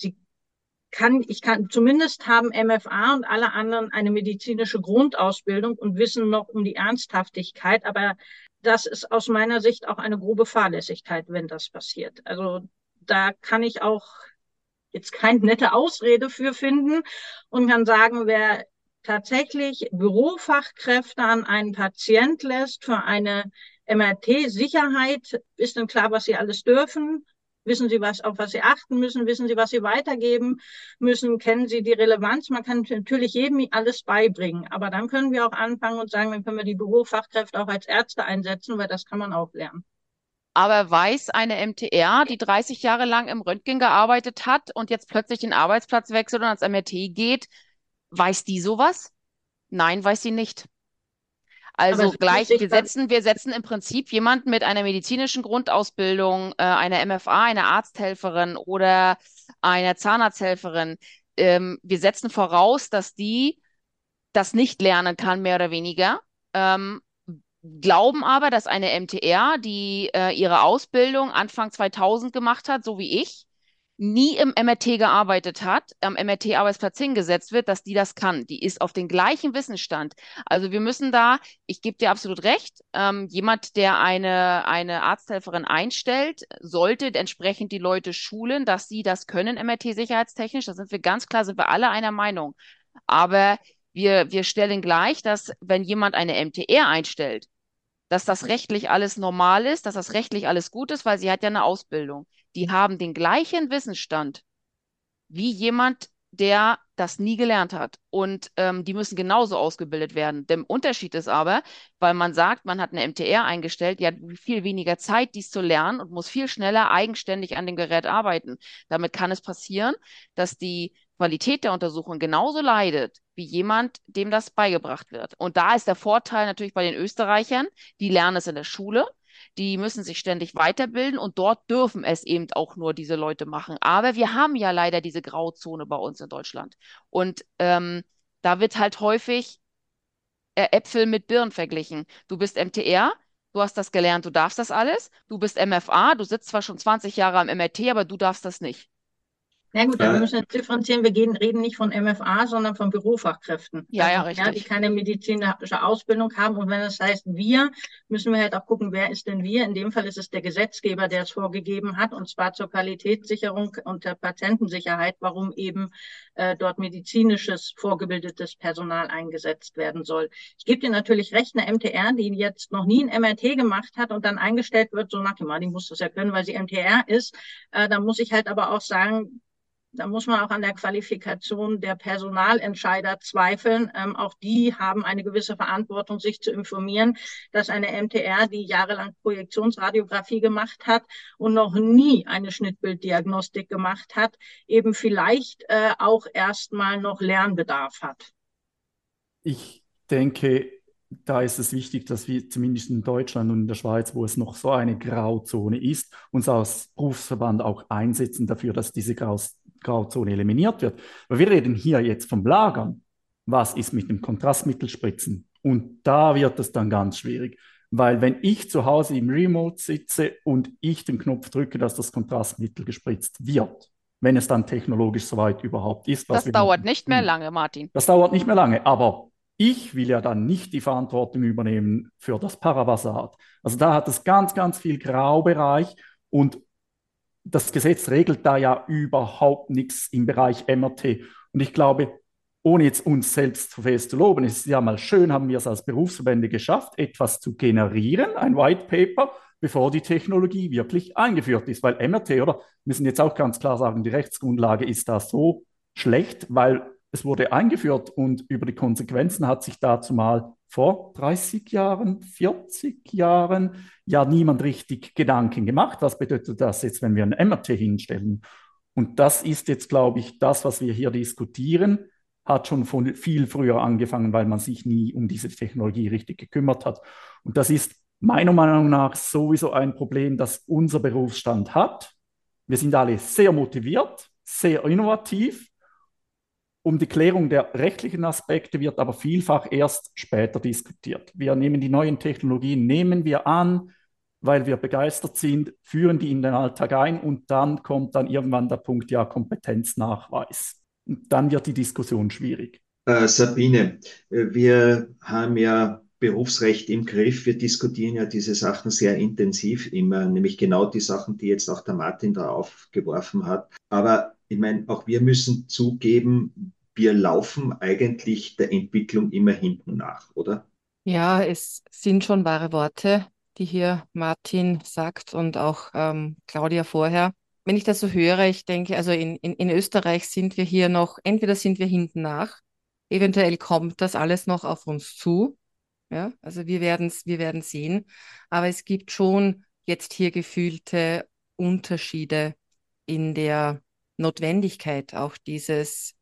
zumindest haben MFA und alle anderen eine medizinische Grundausbildung und wissen noch um die Ernsthaftigkeit, aber das ist aus meiner Sicht auch eine grobe Fahrlässigkeit, wenn das passiert. Also da kann ich auch jetzt keine nette Ausrede für finden und kann sagen, wer tatsächlich Bürofachkräfte an einen Patient lässt für eine MRT-Sicherheit, ist dann klar, was sie alles dürfen. Wissen Sie, auf was Sie achten müssen? Wissen Sie, was Sie weitergeben müssen? Kennen Sie die Relevanz? Man kann natürlich jedem alles beibringen. Aber dann können wir auch anfangen und sagen, dann können wir die Bürofachkräfte auch als Ärzte einsetzen, weil das kann man auch lernen. Aber weiß eine MTR, die 30 Jahre lang im Röntgen gearbeitet hat und jetzt plötzlich den Arbeitsplatz wechselt und ans MRT geht, weiß die sowas? Nein, weiß sie nicht. Also gleich, wir setzen im Prinzip jemanden mit einer medizinischen Grundausbildung, einer MFA, einer Arzthelferin oder einer Zahnarzthelferin. Wir setzen voraus, dass die das nicht lernen kann, mehr oder weniger. Glauben aber, dass eine MTR, die ihre Ausbildung Anfang 2000 gemacht hat, so wie ich, nie im MRT gearbeitet hat, am MRT-Arbeitsplatz hingesetzt wird, dass die das kann. Die ist auf den gleichen Wissensstand. Also wir müssen da, ich gebe dir absolut recht, jemand, der eine Arzthelferin einstellt, sollte entsprechend die Leute schulen, dass sie das können, MRT-sicherheitstechnisch. Da sind wir ganz klar, sind wir alle einer Meinung. Aber wir stellen gleich, dass wenn jemand eine MTR einstellt, dass das rechtlich alles normal ist, dass das rechtlich alles gut ist, weil sie hat ja eine Ausbildung. Die haben den gleichen Wissensstand wie jemand, der das nie gelernt hat. Und die müssen genauso ausgebildet werden. Der Unterschied ist aber, weil man sagt, man hat eine MTR eingestellt, die hat viel weniger Zeit, dies zu lernen und muss viel schneller eigenständig an dem Gerät arbeiten. Damit kann es passieren, dass die Qualität der Untersuchung genauso leidet wie jemand, dem das beigebracht wird. Und da ist der Vorteil natürlich bei den Österreichern, die lernen es in der Schule. Die müssen sich ständig weiterbilden und dort dürfen es eben auch nur diese Leute machen. Aber wir haben ja leider diese Grauzone bei uns in Deutschland. Und da wird halt häufig Äpfel mit Birnen verglichen. Du bist MTR, du hast das gelernt, du darfst das alles. Du bist MFA, du sitzt zwar schon 20 Jahre am MRT, aber du darfst das nicht. Na gut, aber wir müssen jetzt differenzieren. Reden nicht von MFA, sondern von Bürofachkräften. Ja, also, ja, richtig. Die keine medizinische Ausbildung haben. Und wenn das heißt wir, müssen wir halt auch gucken, wer ist denn wir? In dem Fall ist es der Gesetzgeber, der es vorgegeben hat, und zwar zur Qualitätssicherung und der Patientensicherheit, warum eben dort medizinisches, vorgebildetes Personal eingesetzt werden soll. Ich gebe dir natürlich recht, eine MTR, die jetzt noch nie ein MRT gemacht hat und dann eingestellt wird, so nach dem Motto, die muss das ja können, weil sie MTR ist, da muss ich halt aber auch sagen, da muss man auch an der Qualifikation der Personalentscheider zweifeln. Auch die haben eine gewisse Verantwortung, sich zu informieren, dass eine MTR, die jahrelang Projektionsradiographie gemacht hat und noch nie eine Schnittbilddiagnostik gemacht hat, eben vielleicht auch erstmal noch Lernbedarf hat. Ich denke, da ist es wichtig, dass wir zumindest in Deutschland und in der Schweiz, wo es noch so eine Grauzone ist, uns als Berufsverband auch einsetzen dafür, dass diese Grauzone eliminiert wird. Weil wir reden hier jetzt vom Lagern. Was ist mit dem Kontrastmittelspritzen? Und da wird es dann ganz schwierig. Weil wenn ich zu Hause im Remote sitze und ich den Knopf drücke, dass das Kontrastmittel gespritzt wird, wenn es dann technologisch soweit überhaupt ist. Das dauert nicht mehr lange, Martin. Das dauert nicht mehr lange, aber ich will ja dann nicht die Verantwortung übernehmen für das Paravasat. Also da hat es ganz, ganz viel Graubereich und das Gesetz regelt da ja überhaupt nichts im Bereich MRT. Und ich glaube, ohne jetzt uns selbst zu fest zu loben, es ist ja mal schön, haben wir es als Berufsverbände geschafft, etwas zu generieren, ein White Paper, bevor die Technologie wirklich eingeführt ist. Weil MRT, oder? Wir müssen jetzt auch ganz klar sagen, die Rechtsgrundlage ist da so schlecht, weil es wurde eingeführt und über die Konsequenzen hat sich dazu mal vor 30 Jahren, 40 Jahren ja niemand richtig Gedanken gemacht. Was bedeutet das jetzt, wenn wir ein MRT hinstellen? Und das ist jetzt, glaube ich, das, was wir hier diskutieren, hat schon von viel früher angefangen, weil man sich nie um diese Technologie richtig gekümmert hat. Und das ist meiner Meinung nach sowieso ein Problem, das unser Berufsstand hat. Wir sind alle sehr motiviert, sehr innovativ. Um die Klärung der rechtlichen Aspekte wird aber vielfach erst später diskutiert. Wir nehmen die neuen Technologien, nehmen wir an, weil wir begeistert sind, führen die in den Alltag ein und dann kommt dann irgendwann der Punkt, ja, Kompetenznachweis. Und dann wird die Diskussion schwierig. Sabine, wir haben ja Berufsrecht im Griff. Wir diskutieren ja diese Sachen sehr intensiv immer, nämlich genau die Sachen, die jetzt auch der Martin da aufgeworfen hat. Aber ich meine, auch wir müssen zugeben, wir laufen eigentlich der Entwicklung immer hinten nach, oder? Ja, es sind schon wahre Worte, die hier Martin sagt und auch Claudia vorher. Wenn ich das so höre, ich denke, also in Österreich sind wir hier noch, entweder sind wir hinten nach, eventuell kommt das alles noch auf uns zu. Ja, also wir werden sehen. Aber es gibt schon jetzt hier gefühlte Unterschiede in der Notwendigkeit, auch dieses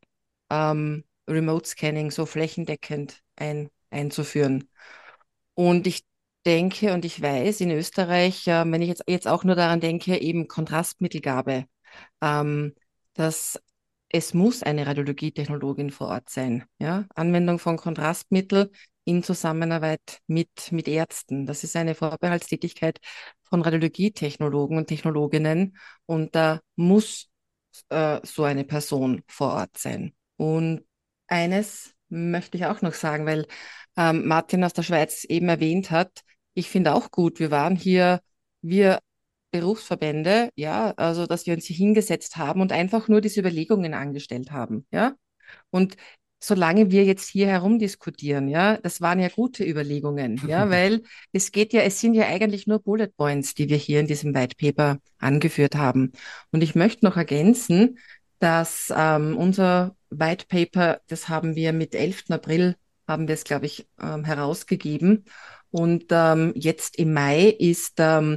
Remote Scanning so flächendeckend einzuführen. Und ich denke und ich weiß, in Österreich, wenn ich jetzt auch nur daran denke, eben Kontrastmittelgabe, ähm, dass es muss eine Radiologietechnologin vor Ort sein. Ja? Anwendung von Kontrastmittel in Zusammenarbeit mit Ärzten. Das ist eine Vorbehaltstätigkeit von Radiologietechnologen und Technologinnen und da muss so eine Person vor Ort sein. Und eines möchte ich auch noch sagen, weil Martin aus der Schweiz eben erwähnt hat, ich finde auch gut, wir Berufsverbände, ja, also dass wir uns hier hingesetzt haben und einfach nur diese Überlegungen angestellt haben, ja. Und solange wir jetzt hier herumdiskutieren, ja, das waren ja gute Überlegungen, ja, weil es sind ja eigentlich nur Bullet Points, die wir hier in diesem White Paper angeführt haben. Und ich möchte noch ergänzen, dass unser White Paper, das haben wir mit 11. April, haben wir es, glaube ich, herausgegeben. Und jetzt im Mai ist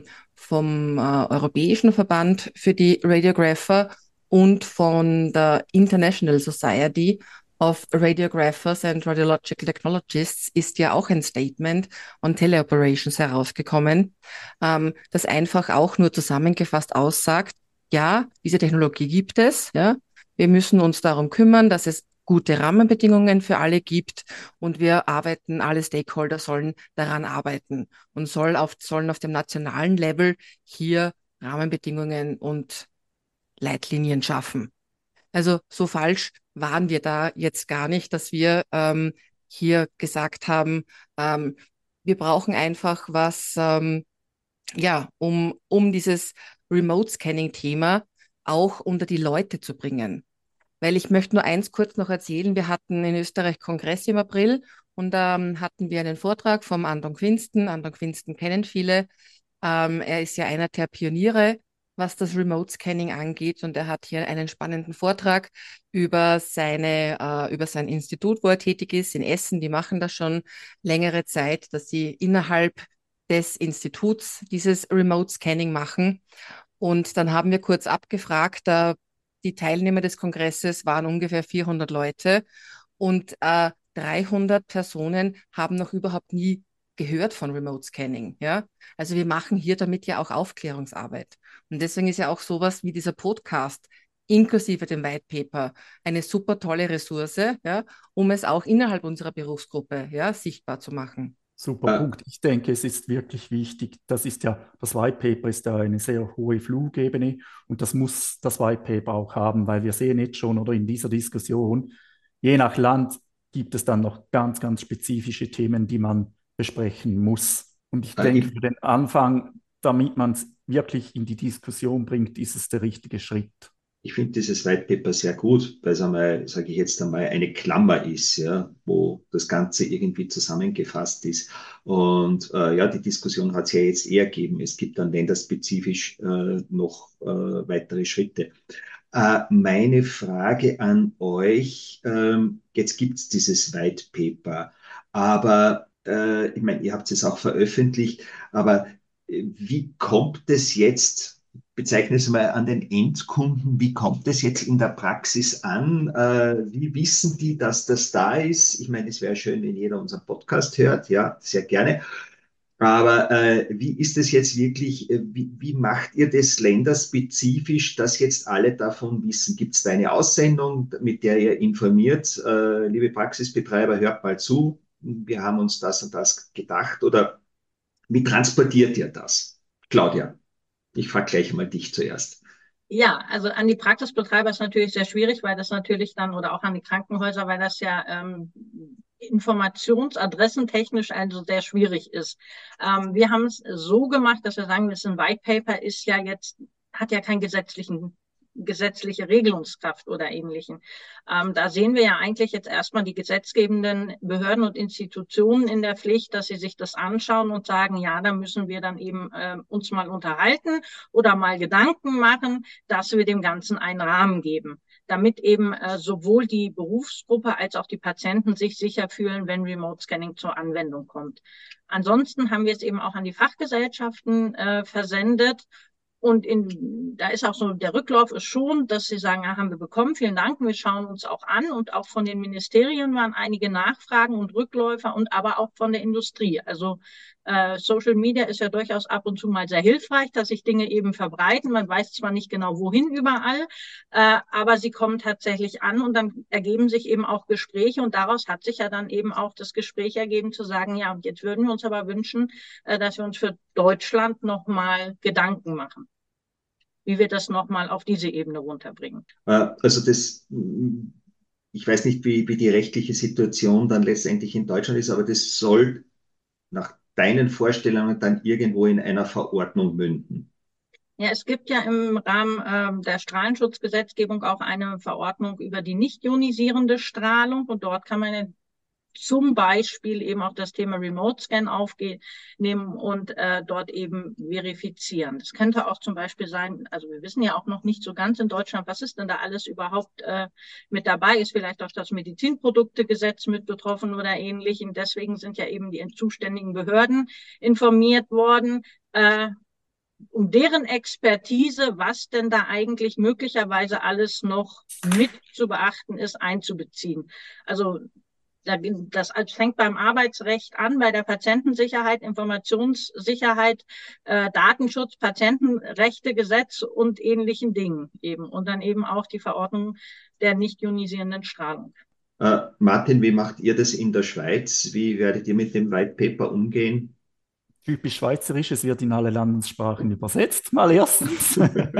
vom Europäischen Verband für die Radiographer und von der International Society of Radiographers and Radiological Technologists ist ja auch ein Statement on Teleoperations herausgekommen, das einfach auch nur zusammengefasst aussagt, ja, diese Technologie gibt es, ja, wir müssen uns darum kümmern, dass es gute Rahmenbedingungen für alle gibt und wir arbeiten, alle Stakeholder sollen daran arbeiten und sollen auf dem nationalen Level hier Rahmenbedingungen und Leitlinien schaffen. Also so falsch waren wir da jetzt gar nicht, dass wir hier gesagt haben, wir brauchen einfach was, ja, um dieses Remote-Scanning-Thema auch unter die Leute zu bringen. Weil ich möchte nur eins kurz noch erzählen. Wir hatten in Österreich Kongress im April und da hatten wir einen Vortrag vom Anton Quinsten. Anton Quinsten kennen viele. Er ist ja einer der Pioniere, was das Remote Scanning angeht und er hat hier einen spannenden Vortrag über über sein Institut, wo er tätig ist, in Essen. Die machen das schon längere Zeit, dass sie innerhalb des Instituts dieses Remote Scanning machen. Und dann haben wir kurz abgefragt, die Teilnehmer des Kongresses waren ungefähr 400 Leute und 300 Personen haben noch überhaupt nie gehört von Remote Scanning. Ja? Also wir machen hier damit ja auch Aufklärungsarbeit. Und deswegen ist ja auch sowas wie dieser Podcast inklusive dem White Paper eine super tolle Ressource, ja, um es auch innerhalb unserer Berufsgruppe ja, sichtbar zu machen. Super Punkt. Ich denke, es ist wirklich wichtig. Das White Paper ist ja eine sehr hohe Flugebene und das muss das White Paper auch haben, weil wir sehen jetzt schon oder in dieser Diskussion, je nach Land gibt es dann noch ganz, ganz spezifische Themen, die man besprechen muss. Und ich denke, für den Anfang, damit man es wirklich in die Diskussion bringt, ist es der richtige Schritt. Ich finde dieses White Paper sehr gut, weil es einmal, sage ich jetzt einmal, eine Klammer ist, ja, wo das Ganze irgendwie zusammengefasst ist. Und ja, die Diskussion hat es ja jetzt eher gegeben. Es gibt dann länderspezifisch noch weitere Schritte. Meine Frage an euch, jetzt gibt es dieses White Paper, aber ich meine, ihr habt es auch veröffentlicht, aber wie kommt es jetzt, bezeichne es mal an den Endkunden, wie kommt es jetzt in der Praxis an? Wie wissen die, dass das da ist? Ich meine, es wäre schön, wenn jeder unseren Podcast hört, ja, sehr gerne. Aber wie ist es jetzt wirklich, wie macht ihr das länderspezifisch, dass jetzt alle davon wissen? Gibt es da eine Aussendung, mit der ihr informiert, liebe Praxisbetreiber, hört mal zu, wir haben uns das und das gedacht, oder wie transportiert ihr das? Claudia, ich frage gleich mal dich zuerst. Ja, also an die Praxisbetreiber ist natürlich sehr schwierig, weil das natürlich dann, oder auch an die Krankenhäuser, weil das ja informationsadressentechnisch also sehr schwierig ist. Wir haben es so gemacht, dass wir sagen, das ist ein White Paper, ist ja jetzt, hat ja keinen gesetzliche Regelungskraft oder ähnlichen. Da sehen wir ja eigentlich jetzt erstmal die gesetzgebenden Behörden und Institutionen in der Pflicht, dass sie sich das anschauen und sagen, ja, da müssen wir dann eben uns mal unterhalten oder mal Gedanken machen, dass wir dem Ganzen einen Rahmen geben, damit eben sowohl die Berufsgruppe als auch die Patienten sich sicher fühlen, wenn Remote Scanning zur Anwendung kommt. Ansonsten haben wir es eben auch an die Fachgesellschaften versendet. Und da ist auch so, der Rücklauf ist schon, dass sie sagen, haben wir bekommen, vielen Dank, wir schauen uns auch an. Und auch von den Ministerien waren einige Nachfragen und Rückläufer und aber auch von der Industrie. Also Social Media ist ja durchaus ab und zu mal sehr hilfreich, dass sich Dinge eben verbreiten. Man weiß zwar nicht genau, wohin überall, aber sie kommen tatsächlich an und dann ergeben sich eben auch Gespräche. Und daraus hat sich ja dann eben auch das Gespräch ergeben, zu sagen, ja, und jetzt würden wir uns aber wünschen, dass wir uns für Deutschland nochmal Gedanken machen, wie wir das nochmal auf diese Ebene runterbringen. Also das, ich weiß nicht, wie die rechtliche Situation dann letztendlich in Deutschland ist, aber das soll nach deinen Vorstellungen dann irgendwo in einer Verordnung münden. Ja, es gibt ja im Rahmen der Strahlenschutzgesetzgebung auch eine Verordnung über die nicht ionisierende Strahlung und dort kann man zum Beispiel eben auch das Thema Remote Scan aufnehmen und dort eben verifizieren. Das könnte auch zum Beispiel sein, also wir wissen ja auch noch nicht so ganz in Deutschland, was ist denn da alles überhaupt mit dabei? Ist vielleicht auch das Medizinproduktegesetz mit betroffen oder ähnlich? Und deswegen sind ja eben die zuständigen Behörden informiert worden. Um deren Expertise, was denn da eigentlich möglicherweise alles noch mit zu beachten ist, einzubeziehen. Also das fängt beim Arbeitsrecht an, bei der Patientensicherheit, Informationssicherheit, Datenschutz, Patientenrechtegesetz und ähnlichen Dingen eben. Und dann eben auch die Verordnung der nicht ionisierenden Strahlung. Martin, wie macht ihr das in der Schweiz? Wie werdet ihr mit dem White Paper umgehen? Typisch schweizerisch, es wird in alle Landessprachen übersetzt, mal erstens.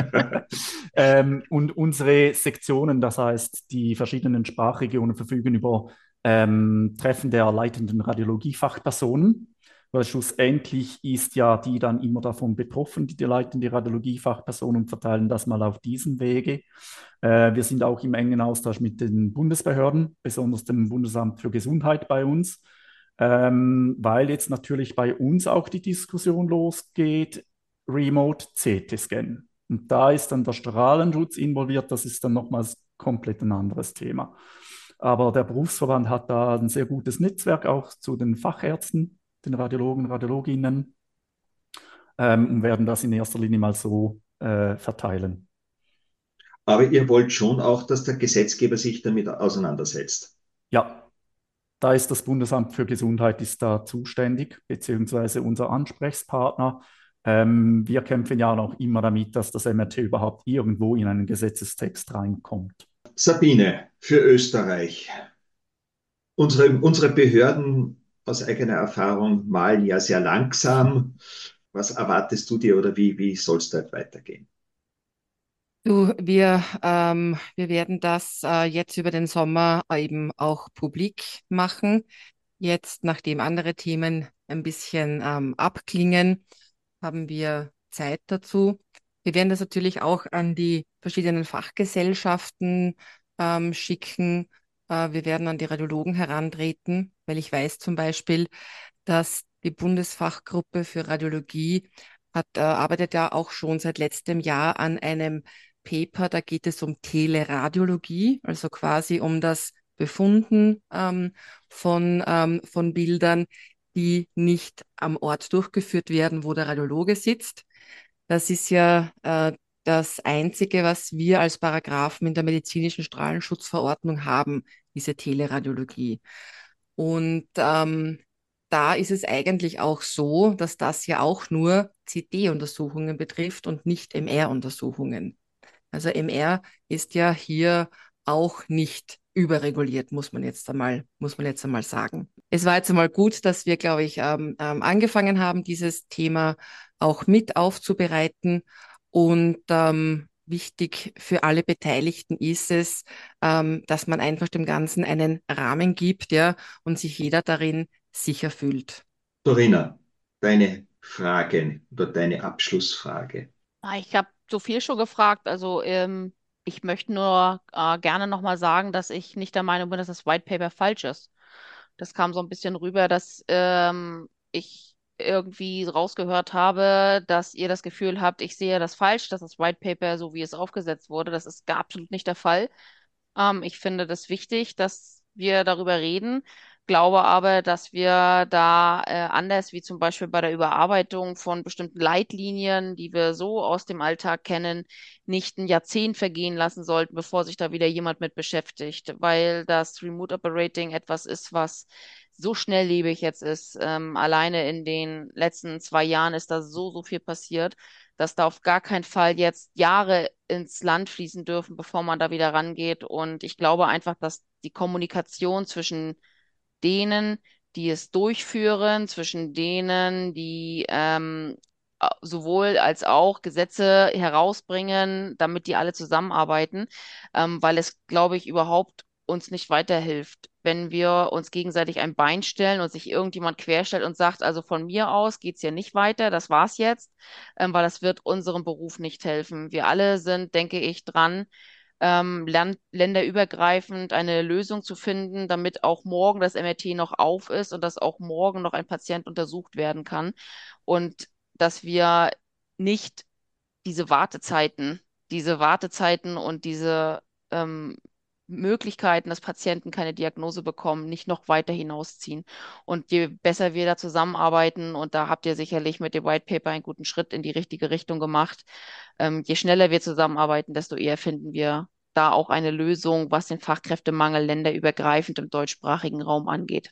Und unsere Sektionen, das heißt die verschiedenen Sprachregionen, verfügen über Treffen der leitenden Radiologiefachpersonen, weil schlussendlich ist ja die dann immer davon betroffen, die leitende Radiologiefachperson, und verteilen das mal auf diesem Wege. Wir sind auch im engen Austausch mit den Bundesbehörden, besonders dem Bundesamt für Gesundheit bei uns, weil jetzt natürlich bei uns auch die Diskussion losgeht, Remote CT-Scan. Und da ist dann der Strahlenschutz involviert, das ist dann nochmals komplett ein anderes Thema. Aber der Berufsverband hat da ein sehr gutes Netzwerk auch zu den Fachärzten, den Radiologen, Radiologinnen, und werden das in erster Linie mal so verteilen. Aber ihr wollt schon auch, dass der Gesetzgeber sich damit auseinandersetzt. Ja. Da ist das Bundesamt für Gesundheit ist da zuständig, beziehungsweise unser Ansprechpartner. Wir kämpfen ja noch immer damit, dass das MRT überhaupt irgendwo in einen Gesetzestext reinkommt. Sabine, für Österreich. Unsere Behörden aus eigener Erfahrung malen ja sehr langsam. Was erwartest du dir oder wie soll es dort weitergehen? Du, wir werden das jetzt über den Sommer eben auch publik machen. Jetzt, nachdem andere Themen ein bisschen abklingen, haben wir Zeit dazu. Wir werden das natürlich auch an die verschiedenen Fachgesellschaften schicken. Wir werden an die Radiologen herantreten, weil ich weiß zum Beispiel, dass die Bundesfachgruppe für Radiologie arbeitet ja auch schon seit letztem Jahr an einem Paper. Da geht es um Teleradiologie, also quasi um das Befunden von Bildern, die nicht am Ort durchgeführt werden, wo der Radiologe sitzt. Das ist ja das Einzige, was wir als Paragraphen in der medizinischen Strahlenschutzverordnung haben, diese Teleradiologie. Und da ist es eigentlich auch so, dass das ja auch nur CT-Untersuchungen betrifft und nicht MR-Untersuchungen. Also MR ist ja hier auch nicht überreguliert, muss man jetzt einmal sagen. Es war jetzt einmal gut, dass wir, glaube ich, angefangen haben, dieses Thema auch mit aufzubereiten. Und wichtig für alle Beteiligten ist es, dass man einfach dem Ganzen einen Rahmen gibt, ja, und sich jeder darin sicher fühlt. Dorina, deine Frage oder deine Abschlussfrage. Ich habe so viel schon gefragt. Also ich möchte nur gerne nochmal sagen, dass ich nicht der Meinung bin, dass das White Paper falsch ist. Das kam so ein bisschen rüber, dass ich irgendwie rausgehört habe, dass ihr das Gefühl habt, ich sehe das falsch, dass das White Paper, so wie es aufgesetzt wurde, das ist gar absolut nicht der Fall. Ich finde das wichtig, dass wir darüber reden, glaube aber, dass wir da anders wie zum Beispiel bei der Überarbeitung von bestimmten Leitlinien, die wir so aus dem Alltag kennen, nicht ein Jahrzehnt vergehen lassen sollten, bevor sich da wieder jemand mit beschäftigt, weil das Remote Operating etwas ist, was so schnelllebig jetzt ist. Alleine in den letzten 2 Jahren ist da so viel passiert, dass da auf gar keinen Fall jetzt Jahre ins Land fließen dürfen, bevor man da wieder rangeht. Und ich glaube einfach, dass die Kommunikation zwischen denen, die es durchführen, zwischen denen, die sowohl als auch Gesetze herausbringen, damit die alle zusammenarbeiten, weil es, glaube ich, überhaupt uns nicht weiterhilft, wenn wir uns gegenseitig ein Bein stellen und sich irgendjemand querstellt und sagt, also von mir aus geht's hier nicht weiter, das war's jetzt, weil das wird unserem Beruf nicht helfen. Wir alle sind, denke ich, dran, länderübergreifend eine Lösung zu finden, damit auch morgen das MRT noch auf ist und dass auch morgen noch ein Patient untersucht werden kann und dass wir nicht diese diese Wartezeiten und diese ähm, Möglichkeiten, dass Patienten keine Diagnose bekommen, nicht noch weiter hinausziehen. Und je besser wir da zusammenarbeiten, und da habt ihr sicherlich mit dem White Paper einen guten Schritt in die richtige Richtung gemacht, je schneller wir zusammenarbeiten, desto eher finden wir da auch eine Lösung, was den Fachkräftemangel länderübergreifend im deutschsprachigen Raum angeht.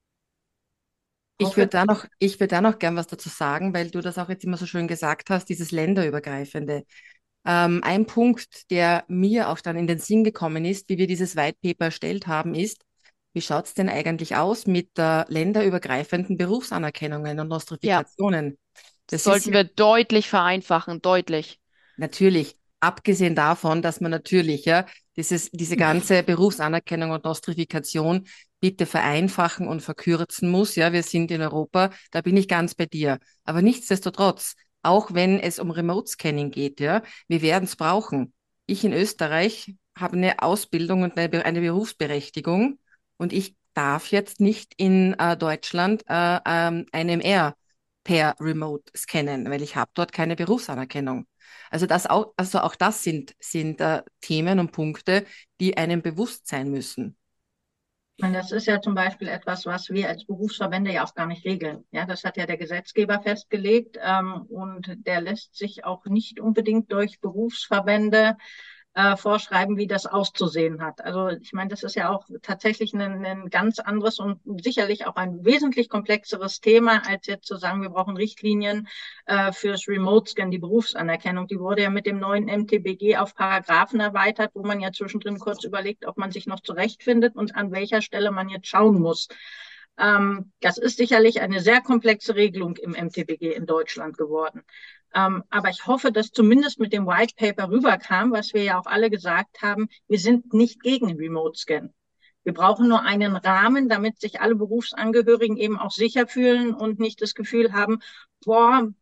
Ich würde da noch gern was dazu sagen, weil du das auch jetzt immer so schön gesagt hast, dieses Länderübergreifende. Ein Punkt, der mir auch dann in den Sinn gekommen ist, wie wir dieses White Paper erstellt haben, ist, wie schaut es denn eigentlich aus mit länderübergreifenden Berufsanerkennungen und Ja, Nostrifikationen? das Das ist sollten ja wir deutlich vereinfachen, deutlich. natürlich, abgesehen davon, dass man natürlich ja diese ganze Berufsanerkennung und Nostrifikation bitte vereinfachen und verkürzen muss. Ja, wir sind in Europa, da bin ich ganz bei dir. Aber nichtsdestotrotz, auch wenn es um Remote Scanning geht, ja, wir werden es brauchen. Ich in Österreich habe eine Ausbildung und eine Berufsberechtigung und ich darf jetzt nicht in Deutschland ein MR per Remote scannen, weil ich habe dort keine Berufsanerkennung. Also auch das sind Themen und Punkte, die einem bewusst sein müssen. Und das ist ja zum Beispiel etwas, was wir als Berufsverbände ja auch gar nicht regeln. Ja, das hat ja der Gesetzgeber festgelegt, und der lässt sich auch nicht unbedingt durch Berufsverbände vorschreiben, wie das auszusehen hat. Also ich meine, das ist ja auch tatsächlich ein ganz anderes und sicherlich auch ein wesentlich komplexeres Thema, als jetzt zu sagen, wir brauchen Richtlinien fürs Remote Scan, die Berufsanerkennung. Die wurde ja mit dem neuen MTBG auf Paragraphen erweitert, wo man ja zwischendrin kurz überlegt, ob man sich noch zurechtfindet und an welcher Stelle man jetzt schauen muss. Das ist sicherlich eine sehr komplexe Regelung im MTBG in Deutschland geworden. Aber ich hoffe, dass zumindest mit dem White Paper rüberkam, was wir ja auch alle gesagt haben, wir sind nicht gegen Remote Scan. Wir brauchen nur einen Rahmen, damit sich alle Berufsangehörigen eben auch sicher fühlen und nicht das Gefühl haben, boah,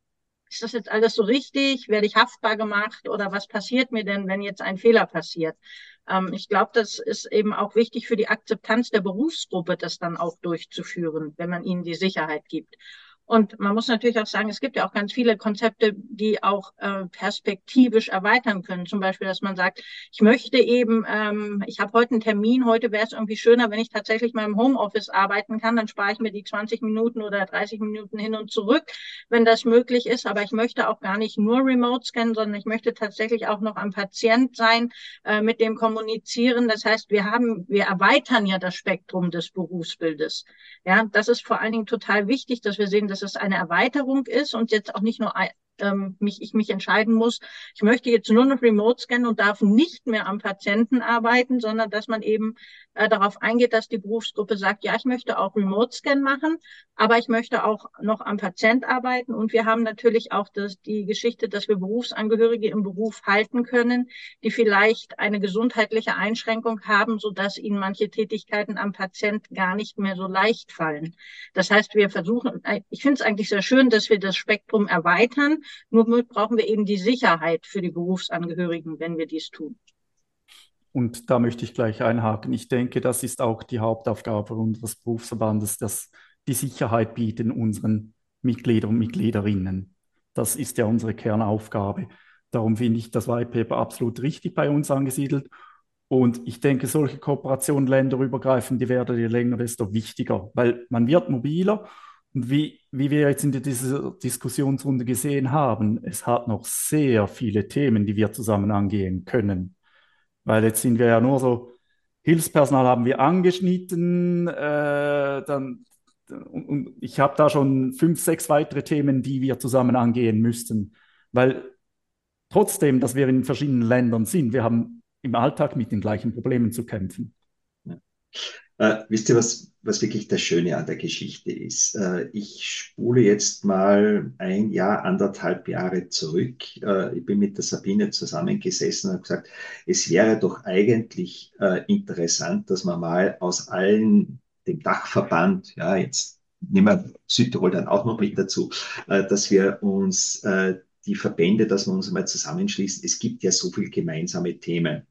ist das jetzt alles so richtig? Werde ich haftbar gemacht oder was passiert mir denn, wenn jetzt ein Fehler passiert? Ich glaube, das ist eben auch wichtig für die Akzeptanz der Berufsgruppe, das dann auch durchzuführen, wenn man ihnen die Sicherheit gibt. Und man muss natürlich auch sagen, es gibt ja auch ganz viele Konzepte, die auch perspektivisch erweitern können. Zum Beispiel, dass man sagt, ich möchte eben, ich habe heute einen Termin, heute wäre es irgendwie schöner, wenn ich tatsächlich mal im Homeoffice arbeiten kann, dann spare ich mir die 20 Minuten oder 30 Minuten hin und zurück, wenn das möglich ist. Aber ich möchte auch gar nicht nur Remote scannen, sondern ich möchte tatsächlich auch noch am Patient sein, mit dem kommunizieren. Das heißt, wir erweitern ja das Spektrum des Berufsbildes. Ja, das ist vor allen Dingen total wichtig, dass wir sehen, dass es eine Erweiterung ist und jetzt auch nicht nur ich mich entscheiden muss, ich möchte jetzt nur noch Remote scannen und darf nicht mehr am Patienten arbeiten, sondern dass man eben darauf eingeht, dass die Berufsgruppe sagt, ja, ich möchte auch Remote Scan machen, aber ich möchte auch noch am Patient arbeiten. Und wir haben natürlich auch die Geschichte, dass wir Berufsangehörige im Beruf halten können, die vielleicht eine gesundheitliche Einschränkung haben, sodass ihnen manche Tätigkeiten am Patient gar nicht mehr so leicht fallen. Das heißt, wir versuchen, ich finde es eigentlich sehr schön, dass wir das Spektrum erweitern. Nur brauchen wir eben die Sicherheit für die Berufsangehörigen, wenn wir dies tun. Und da möchte ich gleich einhaken. Ich denke, das ist auch die Hauptaufgabe unseres Berufsverbandes, dass die Sicherheit bieten unseren Mitgliedern und Mitgliederinnen. Das ist ja unsere Kernaufgabe. Darum finde ich das White Paper absolut richtig bei uns angesiedelt. Und ich denke, solche Kooperationen länderübergreifend, die werden je länger, desto wichtiger, weil man wird mobiler. Und wie wir jetzt in dieser Diskussionsrunde gesehen haben, es hat noch sehr viele Themen, die wir zusammen angehen können. Weil jetzt sind wir ja nur so, Hilfspersonal haben wir angeschnitten, und ich habe da schon 5, 6 weitere Themen, die wir zusammen angehen müssten. Weil trotzdem, dass wir in verschiedenen Ländern sind, wir haben im Alltag mit den gleichen Problemen zu kämpfen. Ja. Wisst ihr, was wirklich das Schöne an der Geschichte ist? Ich spule jetzt mal 1 Jahr, 1,5 Jahre zurück. Ich bin mit der Sabine zusammengesessen und habe gesagt, es wäre doch eigentlich interessant, dass man mal aus allen, dem Dachverband, ja, jetzt nehmen wir Südtirol dann auch noch mit dazu, dass wir uns die Verbände, dass wir uns mal zusammenschließen. Es gibt ja so viele gemeinsame Themen.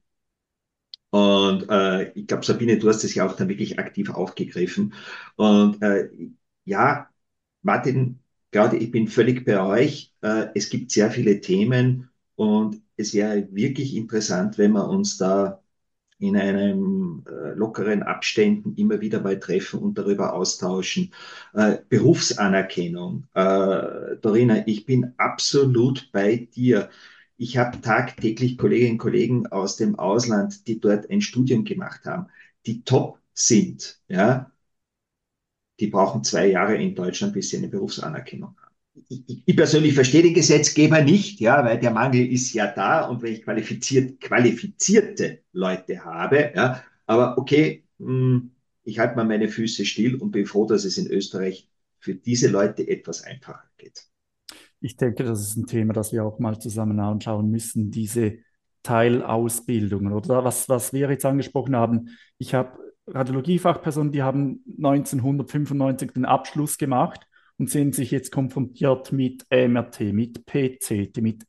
Und ich glaube, Sabine, du hast es ja auch dann wirklich aktiv aufgegriffen. Und ja, Martin, Claudia, ich bin völlig bei euch. Es gibt sehr viele Themen und es wäre wirklich interessant, wenn wir uns da in einem lockeren Abständen immer wieder mal treffen und darüber austauschen. Berufsanerkennung. Dorina, ich bin absolut bei dir. Ich habe tagtäglich Kolleginnen und Kollegen aus dem Ausland, die dort ein Studium gemacht haben, die top sind. Ja, die brauchen 2 Jahre in Deutschland, bis sie eine Berufsanerkennung haben. Ich persönlich verstehe den Gesetzgeber nicht, ja, weil der Mangel ist ja da und wenn ich qualifizierte Leute habe, ja, aber okay, ich halte mal meine Füße still und bin froh, dass es in Österreich für diese Leute etwas einfacher geht. Ich denke, das ist ein Thema, das wir auch mal zusammen anschauen müssen, diese Teilausbildungen oder was wir jetzt angesprochen haben. Ich habe Radiologiefachpersonen, die haben 1995 den Abschluss gemacht und sehen sich jetzt konfrontiert mit MRT, mit PET-CT, mit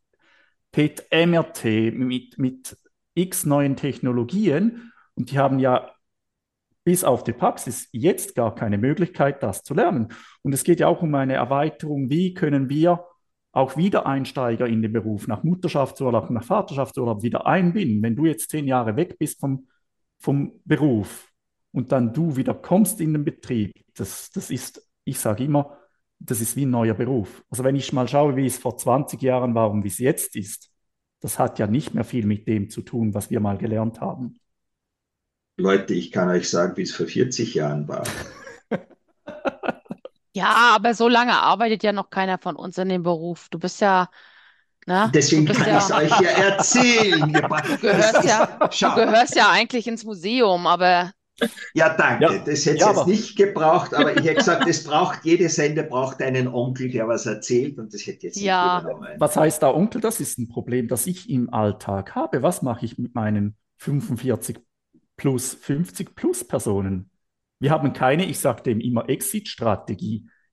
PET-MRT, mit x neuen Technologien und die haben ja bis auf die Praxis jetzt gar keine Möglichkeit, das zu lernen. Und es geht ja auch um eine Erweiterung, wie können wir auch Wiedereinsteiger in den Beruf nach Mutterschaftsurlaub, nach Vaterschaftsurlaub wieder einbinden. Wenn du jetzt 10 Jahre weg bist vom Beruf und dann du wieder kommst in den Betrieb, das ist, ich sage immer, das ist wie ein neuer Beruf. Also wenn ich mal schaue, wie es vor 20 Jahren war und wie es jetzt ist, das hat ja nicht mehr viel mit dem zu tun, was wir mal gelernt haben. Leute, ich kann euch sagen, wie es vor 40 Jahren war. Ja, aber so lange arbeitet ja noch keiner von uns in dem Beruf. Du bist ja, ne? Deswegen Du bist kann ich es euch ja erzählen. du gehörst ja eigentlich ins Museum, aber Ja, danke. Ja, Das hätte es ja, jetzt nicht gebraucht, aber ich hätte gesagt, jede Sende braucht einen Onkel, der was erzählt und das hätte jetzt nicht ja, übernommen. was heißt da Onkel? Das ist ein Problem, das ich im Alltag habe. Was mache ich mit meinen 45 plus, 50 plus Personen? Wir haben keine, ich sage dem immer, Exit-Strategie.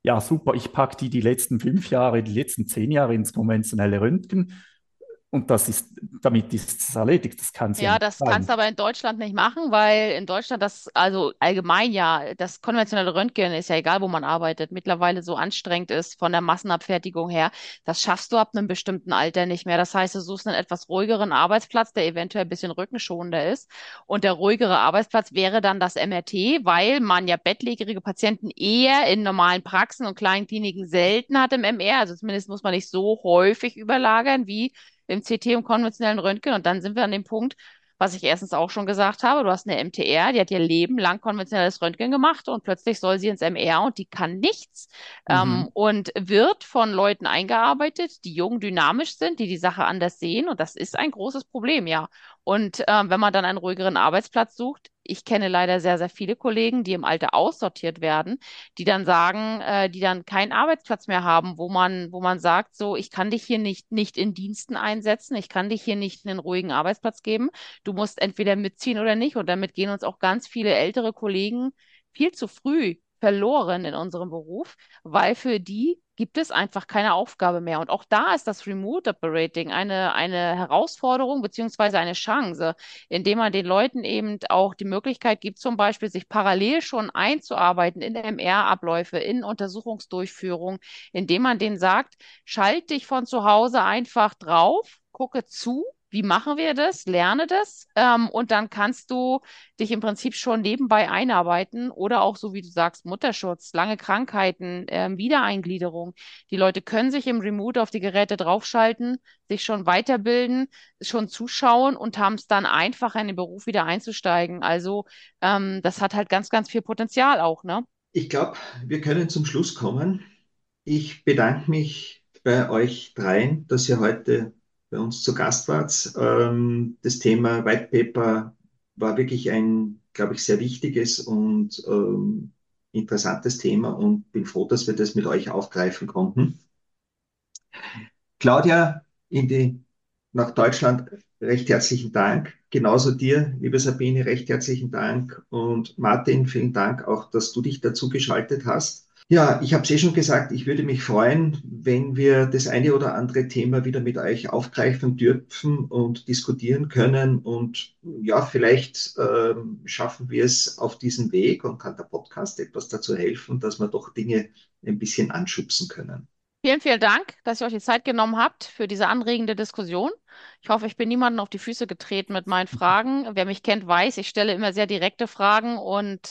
ja, super, ich packe die letzten 5 Jahre, die letzten 10 Jahre ins konventionelle Röntgen und damit ist es erledigt. Das kann es ja Ja, nicht das kannst du sein. aber in Deutschland nicht machen, weil in Deutschland das, also allgemein ja, das konventionelle Röntgen ist ja egal, wo man arbeitet, mittlerweile so anstrengend ist von der Massenabfertigung her. Das schaffst du ab einem bestimmten Alter nicht mehr. Das heißt, du suchst einen etwas ruhigeren Arbeitsplatz, der eventuell ein bisschen rückenschonender ist. Und der ruhigere Arbeitsplatz wäre dann das MRT, weil man ja bettlägerige Patienten eher in normalen Praxen und kleinen Kliniken selten hat im MR. Also zumindest muss man nicht so häufig überlagern wie im CT und konventionellen Röntgen. Und dann sind wir an dem Punkt, was ich erstens auch schon gesagt habe, du hast eine MTR, die hat ihr Leben lang konventionelles Röntgen gemacht und plötzlich soll sie ins MR und die kann nichts Mhm. und wird von Leuten eingearbeitet, die jung, dynamisch sind, die die Sache anders sehen und das ist ein großes Problem, ja. Und wenn man dann einen ruhigeren Arbeitsplatz sucht, ich kenne leider sehr, sehr viele Kollegen, die im Alter aussortiert werden, die dann sagen, die dann keinen Arbeitsplatz mehr haben, wo man sagt, so, ich kann dich hier nicht in Diensten einsetzen, ich kann dich hier nicht einen ruhigen Arbeitsplatz geben. Du musst entweder mitziehen oder nicht. Und damit gehen uns auch ganz viele ältere Kollegen viel zu früh verloren in unserem Beruf, weil für die gibt es einfach keine Aufgabe mehr. Und auch da ist das Remote Operating eine Herausforderung beziehungsweise eine Chance, indem man den Leuten eben auch die Möglichkeit gibt, zum Beispiel sich parallel schon einzuarbeiten in MR-Abläufe, in Untersuchungsdurchführung, indem man denen sagt, schalt dich von zu Hause einfach drauf, gucke zu. Wie machen wir das? Lerne das und dann kannst du dich im Prinzip schon nebenbei einarbeiten oder auch so wie du sagst, Mutterschutz, lange Krankheiten, Wiedereingliederung. Die Leute können sich im Remote auf die Geräte draufschalten, sich schon weiterbilden, schon zuschauen und haben es dann einfacher in den Beruf wieder einzusteigen. Also das hat halt ganz, ganz viel Potenzial auch, ne? Ich glaube, wir können zum Schluss kommen. Ich bedanke mich bei euch dreien, dass ihr heute bei uns zu Gast wart. Das Thema White Paper war wirklich ein, glaube ich, sehr wichtiges und interessantes Thema und bin froh, dass wir das mit euch aufgreifen konnten. Claudia, nach Deutschland recht herzlichen Dank. Genauso dir, liebe Sabine, recht herzlichen Dank. Und Martin, vielen Dank auch, dass du dich dazu geschaltet hast. Ja, ich habe es eh schon gesagt, ich würde mich freuen, wenn wir das eine oder andere Thema wieder mit euch aufgreifen dürfen und diskutieren können. Und ja, vielleicht schaffen wir es auf diesem Weg und kann der Podcast etwas dazu helfen, dass wir doch Dinge ein bisschen anschubsen können. Vielen, vielen Dank, dass ihr euch die Zeit genommen habt für diese anregende Diskussion. Ich hoffe, ich bin niemandem auf die Füße getreten mit meinen Fragen. Wer mich kennt, weiß, ich stelle immer sehr direkte Fragen und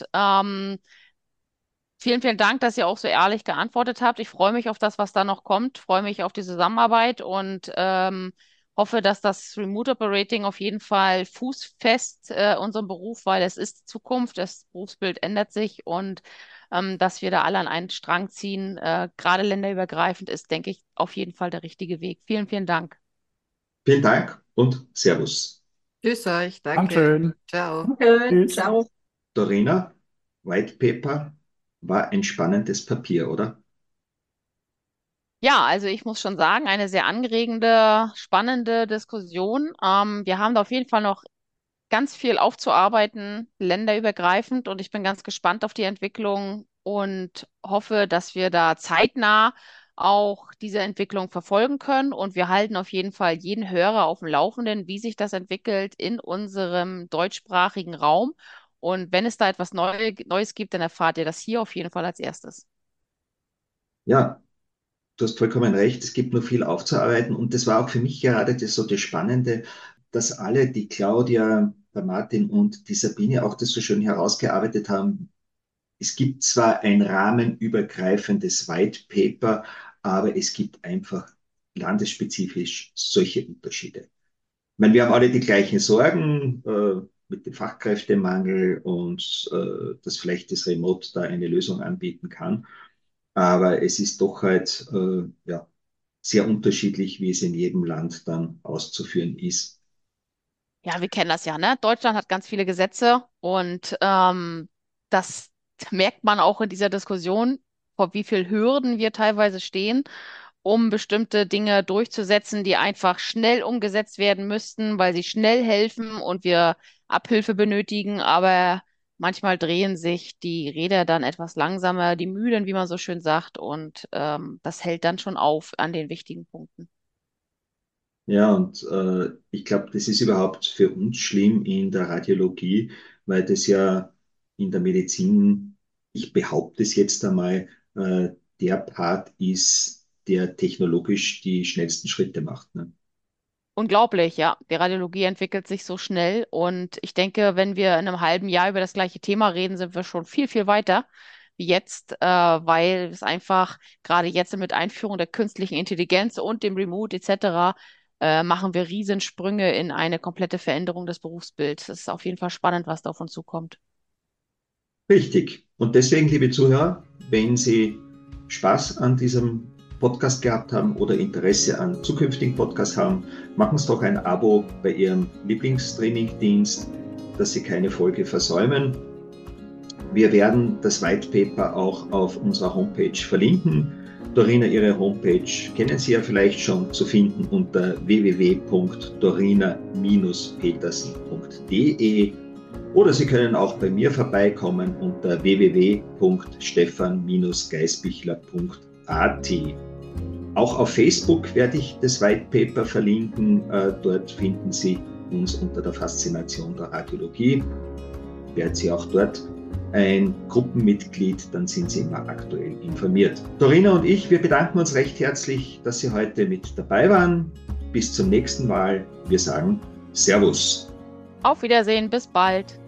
vielen, vielen Dank, dass ihr auch so ehrlich geantwortet habt. Ich freue mich auf das, was da noch kommt, freue mich auf die Zusammenarbeit und hoffe, dass das Remote Operating auf jeden Fall fußfest unserem Beruf, weil es ist die Zukunft, das Berufsbild ändert sich und dass wir da alle an einen Strang ziehen, gerade länderübergreifend, ist, denke ich, auf jeden Fall der richtige Weg. Vielen, vielen Dank. Vielen Dank und Servus. Tschüss euch, danke. Dankeschön. Ciao. Danke, Tschüss. ciao. Dorina, White Paper war ein spannendes Papier, oder? Ja, also ich muss schon sagen, eine sehr angeregende, spannende Diskussion. Wir haben da auf jeden Fall noch ganz viel aufzuarbeiten, länderübergreifend. Und ich bin ganz gespannt auf die Entwicklung und hoffe, dass wir da zeitnah auch diese Entwicklung verfolgen können. Und wir halten auf jeden Fall jeden Hörer auf dem Laufenden, wie sich das entwickelt in unserem deutschsprachigen Raum. Und wenn es da etwas Neues gibt, dann erfahrt ihr das hier auf jeden Fall als erstes. Ja, du hast vollkommen recht. Es gibt noch viel aufzuarbeiten. Und das war auch für mich gerade das Spannende, dass alle, die Claudia, der Martin und die Sabine auch das so schön herausgearbeitet haben. Es gibt zwar ein rahmenübergreifendes White Paper, aber es gibt einfach landesspezifisch solche Unterschiede. Ich meine, wir haben alle die gleichen Sorgen mit dem Fachkräftemangel und dass vielleicht das Remote da eine Lösung anbieten kann. Aber es ist doch halt ja, sehr unterschiedlich, wie es in jedem Land dann auszuführen ist. Ja, wir kennen das ja, ne? Deutschland hat ganz viele Gesetze und das merkt man auch in dieser Diskussion, vor wie viel Hürden wir teilweise stehen, um bestimmte Dinge durchzusetzen, die einfach schnell umgesetzt werden müssten, weil sie schnell helfen und wir Abhilfe benötigen. Aber Manchmal drehen sich die Räder dann etwas langsamer, die Mühlen, wie man so schön sagt, und das hält dann schon auf an den wichtigen Punkten. Ja, und ich glaube, das ist überhaupt für uns schlimm in der Radiologie, weil das ja in der Medizin, ich behaupte es jetzt einmal, der Part ist, der technologisch die schnellsten Schritte macht. Ne? Unglaublich, ja. Die Radiologie entwickelt sich so schnell und ich denke, wenn wir in einem halben Jahr über das gleiche Thema reden, sind wir schon viel, viel weiter wie jetzt, weil es einfach gerade jetzt mit Einführung der künstlichen Intelligenz und dem Remote etc. Machen wir Riesensprünge in eine komplette Veränderung des Berufsbilds. Das ist auf jeden Fall spannend, was da auf uns zukommt. Richtig. Und deswegen, liebe Zuhörer, wenn Sie Spaß an diesem Podcast gehabt haben oder Interesse an zukünftigen Podcasts haben, machen Sie doch ein Abo bei Ihrem Lieblingsstreaming-Dienst, dass Sie keine Folge versäumen. Wir werden das White Paper auch auf unserer Homepage verlinken. Dorina, Ihre Homepage kennen Sie ja vielleicht schon, zu finden unter www.dorina-petersen.de. Oder Sie können auch bei mir vorbeikommen unter www.stefan-geisbichler.at. Auch auf Facebook werde ich das White Paper verlinken. Dort finden Sie uns unter der Faszination der Radiologie. Werden Sie auch dort ein Gruppenmitglied, dann sind Sie immer aktuell informiert. Dorina und ich, wir bedanken uns recht herzlich, dass Sie heute mit dabei waren. Bis zum nächsten Mal. Wir sagen Servus. Auf Wiedersehen, bis bald.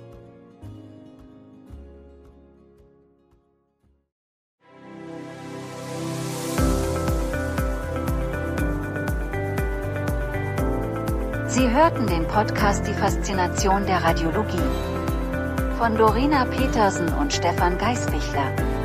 Sie hörten den Podcast Die Faszination der Radiologie von Dorina Petersen und Stefan Geisbichler.